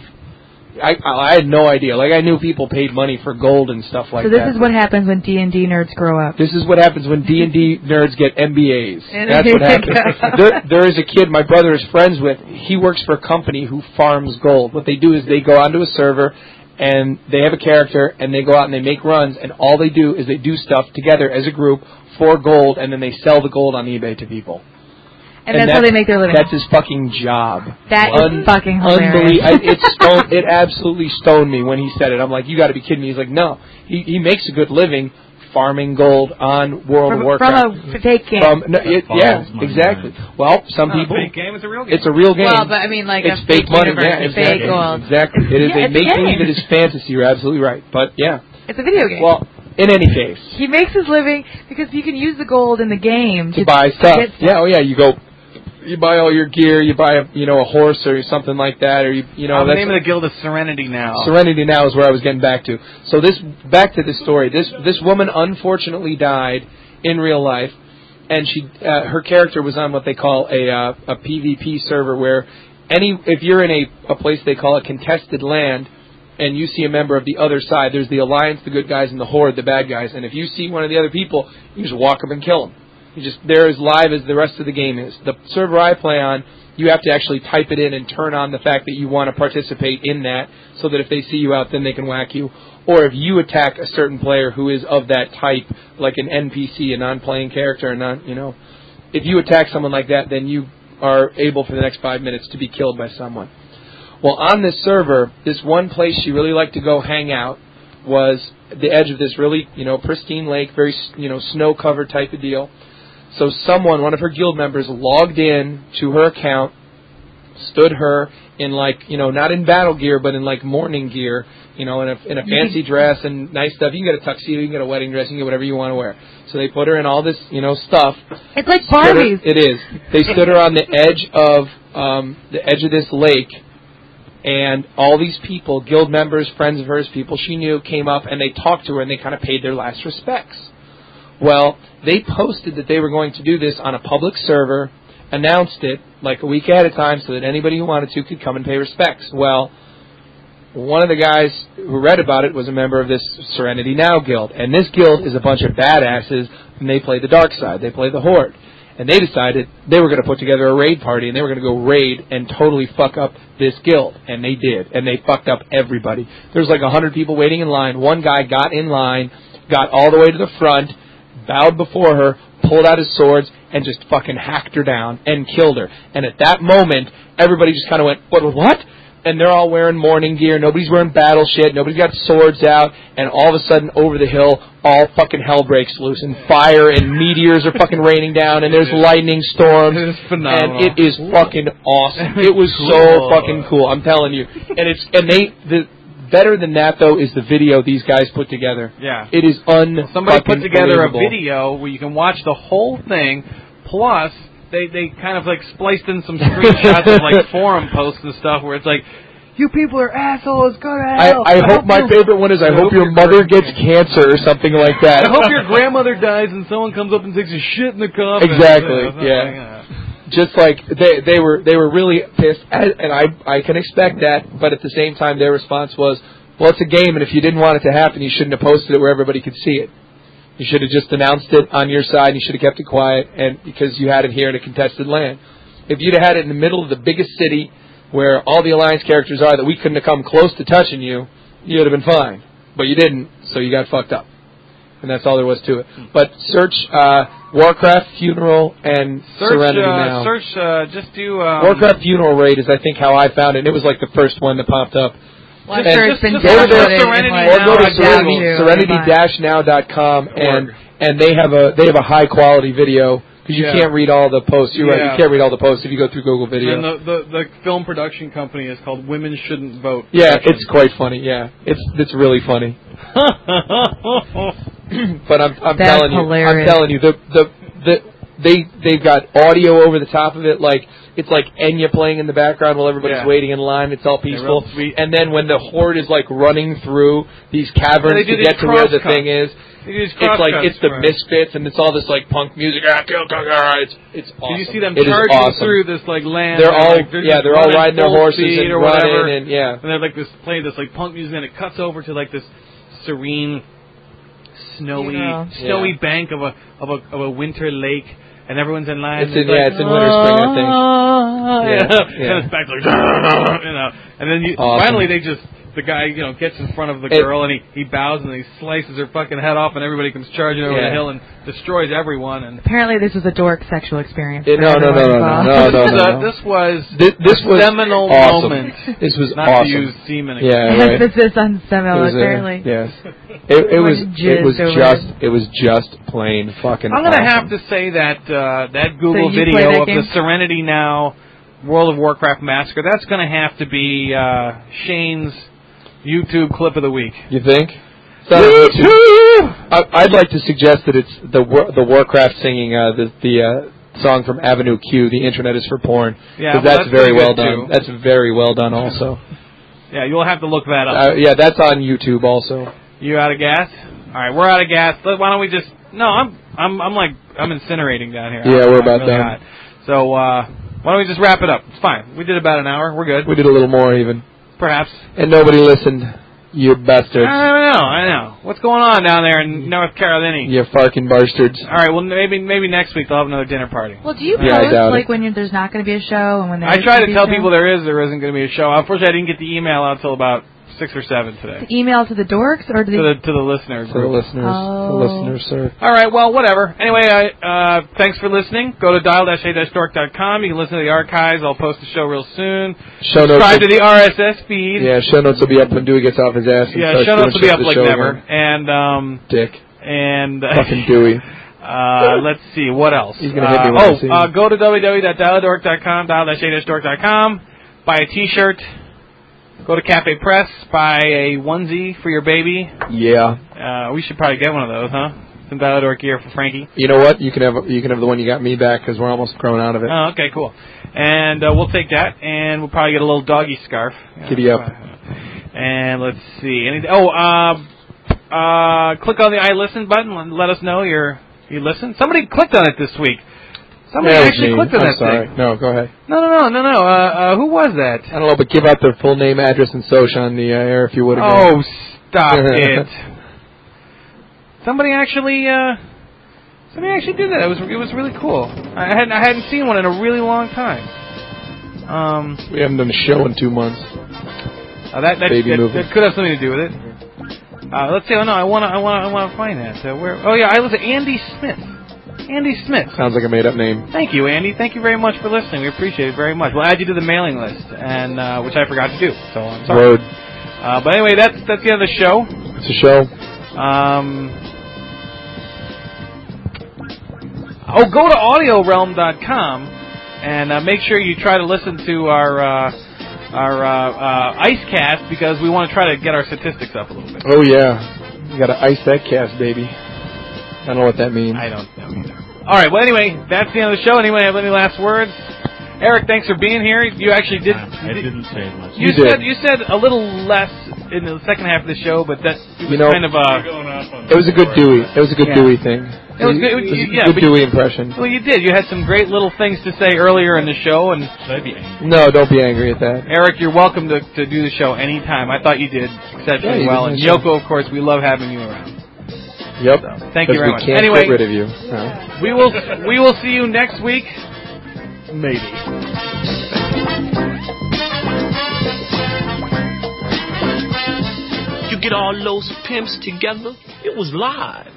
I I had no idea. Like, I knew people paid money for gold and stuff like that. So this that. is what happens when D and D nerds grow up. This is what happens when D and D nerds get M B As. That's what happens. there, there is a kid my brother is friends with. He works for a company who farms gold. What they do is they go onto a server, and they have a character, and they go out and they make runs, and all they do is they do stuff together as a group for gold, and then they sell the gold on eBay to people. And, and that's, that's how they make their living. That's his fucking job. That Un- is fucking Unbelie- hilarious. I, it, stoned, it absolutely stoned me when he said it. I'm like, you got to be kidding me. He's like, no. He, he makes a good living farming gold on World from, of Warcraft. From a fake game. From, no, it, yeah, exactly. Mind. Well, some it's people... It's a fake game. It's a real game. It's a real game. Well, but I mean, like it's a fake, fake money. Universe, Yeah, exactly. Fake gold. Exactly. It is yeah, a make-believe. It is fantasy. You're absolutely right. But, yeah. It's a video game. Well... In any case. He makes his living because you can use the gold in the game to, to buy stuff. stuff. Yeah, oh yeah, you go, you buy all your gear, you buy a, you know, a horse or something like that, or you, you know. Oh, the that's name of the guild is Serenity Now. Serenity Now is where I was getting back to. So this, back to this story. This this woman unfortunately died in real life, and she, uh, her character was on what they call a uh, a PvP server where any if you're in a a place they call a contested land. And you see a member of the other side, there's the Alliance, the good guys, and the Horde, the bad guys. And if you see one of the other people, you just walk up and kill them. You just they're as live as the rest of the game is. The server I play on, you have to actually type it in and turn on the fact that you want to participate in that, so that if they see you out, then they can whack you. Or if you attack a certain player who is of that type, like an N P C, a non-playing character, or not, you know, if you attack someone like that, then you are able for the next five minutes to be killed by someone. Well, on this server, this one place she really liked to go hang out was the edge of this really, you know, pristine lake, very, you know, snow-covered type of deal. So someone, one of her guild members, logged in to her account, stood her in, like, you know, not in battle gear, but in, like, morning gear, you know, in a, in a fancy dress and nice stuff. You can get a tuxedo, you can get a wedding dress, you can get whatever you want to wear. So they put her in all this, you know, stuff. It's like Barbies. Her, it is. They stood her on the edge of um, the edge of this lake. And all these people, guild members, friends of hers, people she knew, came up and they talked to her and they kind of paid their last respects. Well, they posted that they were going to do this on a public server, announced it like a week ahead of time so that anybody who wanted to could come and pay respects. Well, one of the guys who read about it was a member of this Serenity Now guild. And this guild is a bunch of badasses, and they play the dark side. They play the Horde. And they decided they were going to put together a raid party, and they were going to go raid and totally fuck up this guild. And they did. And they fucked up everybody. There's like a hundred people waiting in line. One guy got in line, got all the way to the front, bowed before her, pulled out his swords, and just fucking hacked her down and killed her. And at that moment, everybody just kind of went, what, what? And they're all wearing morning gear. Nobody's wearing battle shit. Nobody's got swords out. And all of a sudden, over the hill, all fucking hell breaks loose. And fire and meteors are fucking raining down. And there's lightning storms. It is phenomenal. And it is fucking awesome. It was cool. so fucking cool. I'm telling you. And it's and they the better than that though is the video these guys put together. Yeah. It is un. Well, somebody put together a video where you can watch the whole thing. Plus. They they kind of like spliced in some screenshots of like forum posts and stuff where it's like, you people are assholes, go to hell. I, I hope my favorite one is I, I hope, hope your mother gets cancer or something like that. I hope your grandmother dies and someone comes up and takes a shit in the cup. Exactly, and, uh, yeah. Like, uh, Just like they they were they were really pissed, and I I can expect that, but at the same time their response was, well, it's a game, and if you didn't want it to happen, you shouldn't have posted it where everybody could see it. You should have just announced it on your side. You should have kept it quiet, and because you had it here in a contested land. If you'd have had it in the middle of the biggest city, where all the Alliance characters are that we couldn't have come close to touching you, you would have been fine. But you didn't, so you got fucked up. And that's all there was to it. But search uh, Warcraft Funeral and Search, Serenity uh, now. Search, uh, just do... Um, Warcraft Funeral Raid is, I think, how I found it. And it was like the first one that popped up. Well, I'm And sure just- it's been just go to downloaded their in, Serenity like, or now go to on Serenity, Google. serenity dash now dot com and Org. and they have a they have a high quality video because you Yeah. can't read all the posts. You're right, Yeah. you can't read all the posts if you go through Google Video. And the, the the film production company is called Women Shouldn't Vote. Yeah, it's quite funny. Yeah, it's it's really funny. But I'm I'm That's telling you, hilarious. I'm telling you, the the the they they've got audio over the top of it, like it's like Enya playing in the background while everybody's Yeah. waiting in line. It's all They're real peaceful. sweet. And then when the horde is like running through these caverns They do to these get to where the cross-cuts. thing is, They use it's like crosscuts it's the for- Misfits and it's all this like punk music. Ah, kill, kill, ah, It's it's awesome. Did you see them It is charging awesome. through this like land? They're all like, they're yeah, just they're all running riding their full horses speed and or running whatever. and yeah. And they're like this playing this like punk music, and it cuts over to like this serene, snowy, Yeah. snowy Yeah. bank of a of a of a winter lake, and everyone's in line. It's and in yeah, like, it's in Winter Spring, I think. "Ah," Yeah, yeah. yeah. And it's back like, you know, and then you, Awesome. finally they just. The guy, you know, gets in front of the It- girl and he, he bows and he slices her fucking head off and everybody comes charging over Yeah. the hill and destroys everyone. And Apparently, this was a dork sexual experience. Yeah, for no, no, no, everyone no, involved. no, no, this, no, was, uh, no. this was This, this a was seminal awesome. moment. This was Not awesome. to use semen again. Yeah, right. Emphasis on It seminal, was, uh, apparently. yes. It, it was. Everyone It was jizzed over just. it. It was just plain fucking. I'm gonna awesome. have to say that uh, that Google you play video that of game? the Serenity Now World of Warcraft Massacre. That's gonna have to be uh, Shane's YouTube clip of the week. You think? So, I, I'd like to suggest that it's the War- the Warcraft singing uh, the the uh, song from Avenue Q. The internet is for porn. Yeah, 'Cause well, that's, that's very pretty well good, done. too. That's very well done. Also, Yeah, you'll have to look that up. uh, yeah, that's on YouTube. Also, You out of gas? All right, we're out of gas. Let- Why don't we just? No, I'm I'm I'm like I'm incinerating down here. Yeah, I'm- we're I'm about really done. hot. So uh, why don't we just wrap it up? It's fine. We did about an hour. We're good. we did a little more even, Perhaps. and nobody listened. You bastards. I know. I know. What's going on down there in North Carolina? You farking bastards. All right. Well, maybe maybe next week they'll have another dinner party. Well, do you Yeah, I post doubt like it. when you're, there's not going to be a show and when there I is try gonna to be tell a show? people there is or isn't going to be a show. Unfortunately, I didn't get the email out until about six or seven today. Email to the dorks or to the, To the to the listener For the group. listeners, Oh. the listeners, sir. All right. Well, whatever. Anyway, I, uh, thanks for listening. Go to dial dash a dash dork dot com. You can listen to the archives. I'll post the show real soon. Show notes. Subscribe to will- the R S S feed. yeah, show notes will be up when Dewey gets off his ass. And Yeah, starts show doing notes will be shit up for the like show never. again. And um Dick. and uh, Fucking Dewey. uh let's see what else. He's gonna hit me Uh, when I oh, see him. uh, go to w w w dot dial dork dot com, dial dash a dash dork dot com. Buy a T-shirt. Go to Cafe Press. Buy a onesie for your baby. Yeah. Uh, we should probably get one of those, huh? Some Dial Dork gear for Frankie. You know what? You can have you can have the one you got me back because we're almost grown out of it. Oh, okay, cool. And uh, we'll take that, and we'll probably get a little doggy scarf. Yeah, Giddy up. And let's see. Anything? Oh, uh, uh, click on the I Listen button and let us know you're you listen. Somebody clicked on it this week. Somebody Yeah, it was actually me. clicked on I'm that sorry. thing. No, go ahead. No, no, no, no, no. Uh, uh, who was that? I don't know, but give out their full name, address, and social on the uh, air if you would. again. Oh, stop it! Somebody actually, uh, somebody actually did that. It was it was really cool. I hadn't I hadn't seen one in a really long time. Um, we haven't done a show in two months. uh, that that, Baby that, movie. that could have something to do with it. Uh, let's see. Oh no, I want to I want I want to find that. Uh, where? Oh yeah, I listen. Andy Smith. Andy Smith. Sounds like a made-up name. Thank you, Andy. Thank you very much for listening. We appreciate it very much. We'll add you to the mailing list, and uh, which I forgot to do. So I'm sorry. Road. Uh, but anyway, that's that's the end of the show. It's a show. Um, oh, go to audio realm dot com and uh, make sure you try to listen to our uh, our uh, uh, IceCast because we want to try to get our statistics up a little bit. Oh yeah, you got to ice that cast, baby. I don't know what that means. I don't know either. All right. Well, anyway, that's the end of the show. Anyone have any last words? Eric, thanks for being here. You actually did. I didn't say much. You, You did. said you said a little less in the second half of the show, but that it was You know, kind of a. It was a good Dewey. It was a good Yeah. Dewey thing. It was good. It was a Yeah, good but- Dewey impression. Well, you did. You had some great little things to say earlier in the show, and Should I be angry? No, don't be angry at that. Eric, you're welcome to, to do the show anytime. I thought you did exceptionally Yeah, you well. did And a nice Yoko, of course, we love having you around. Yep. Thank you very we much. Can't Anyway, get rid of you. No. we will we will see you next week. Maybe. get all those pimps together, it was live.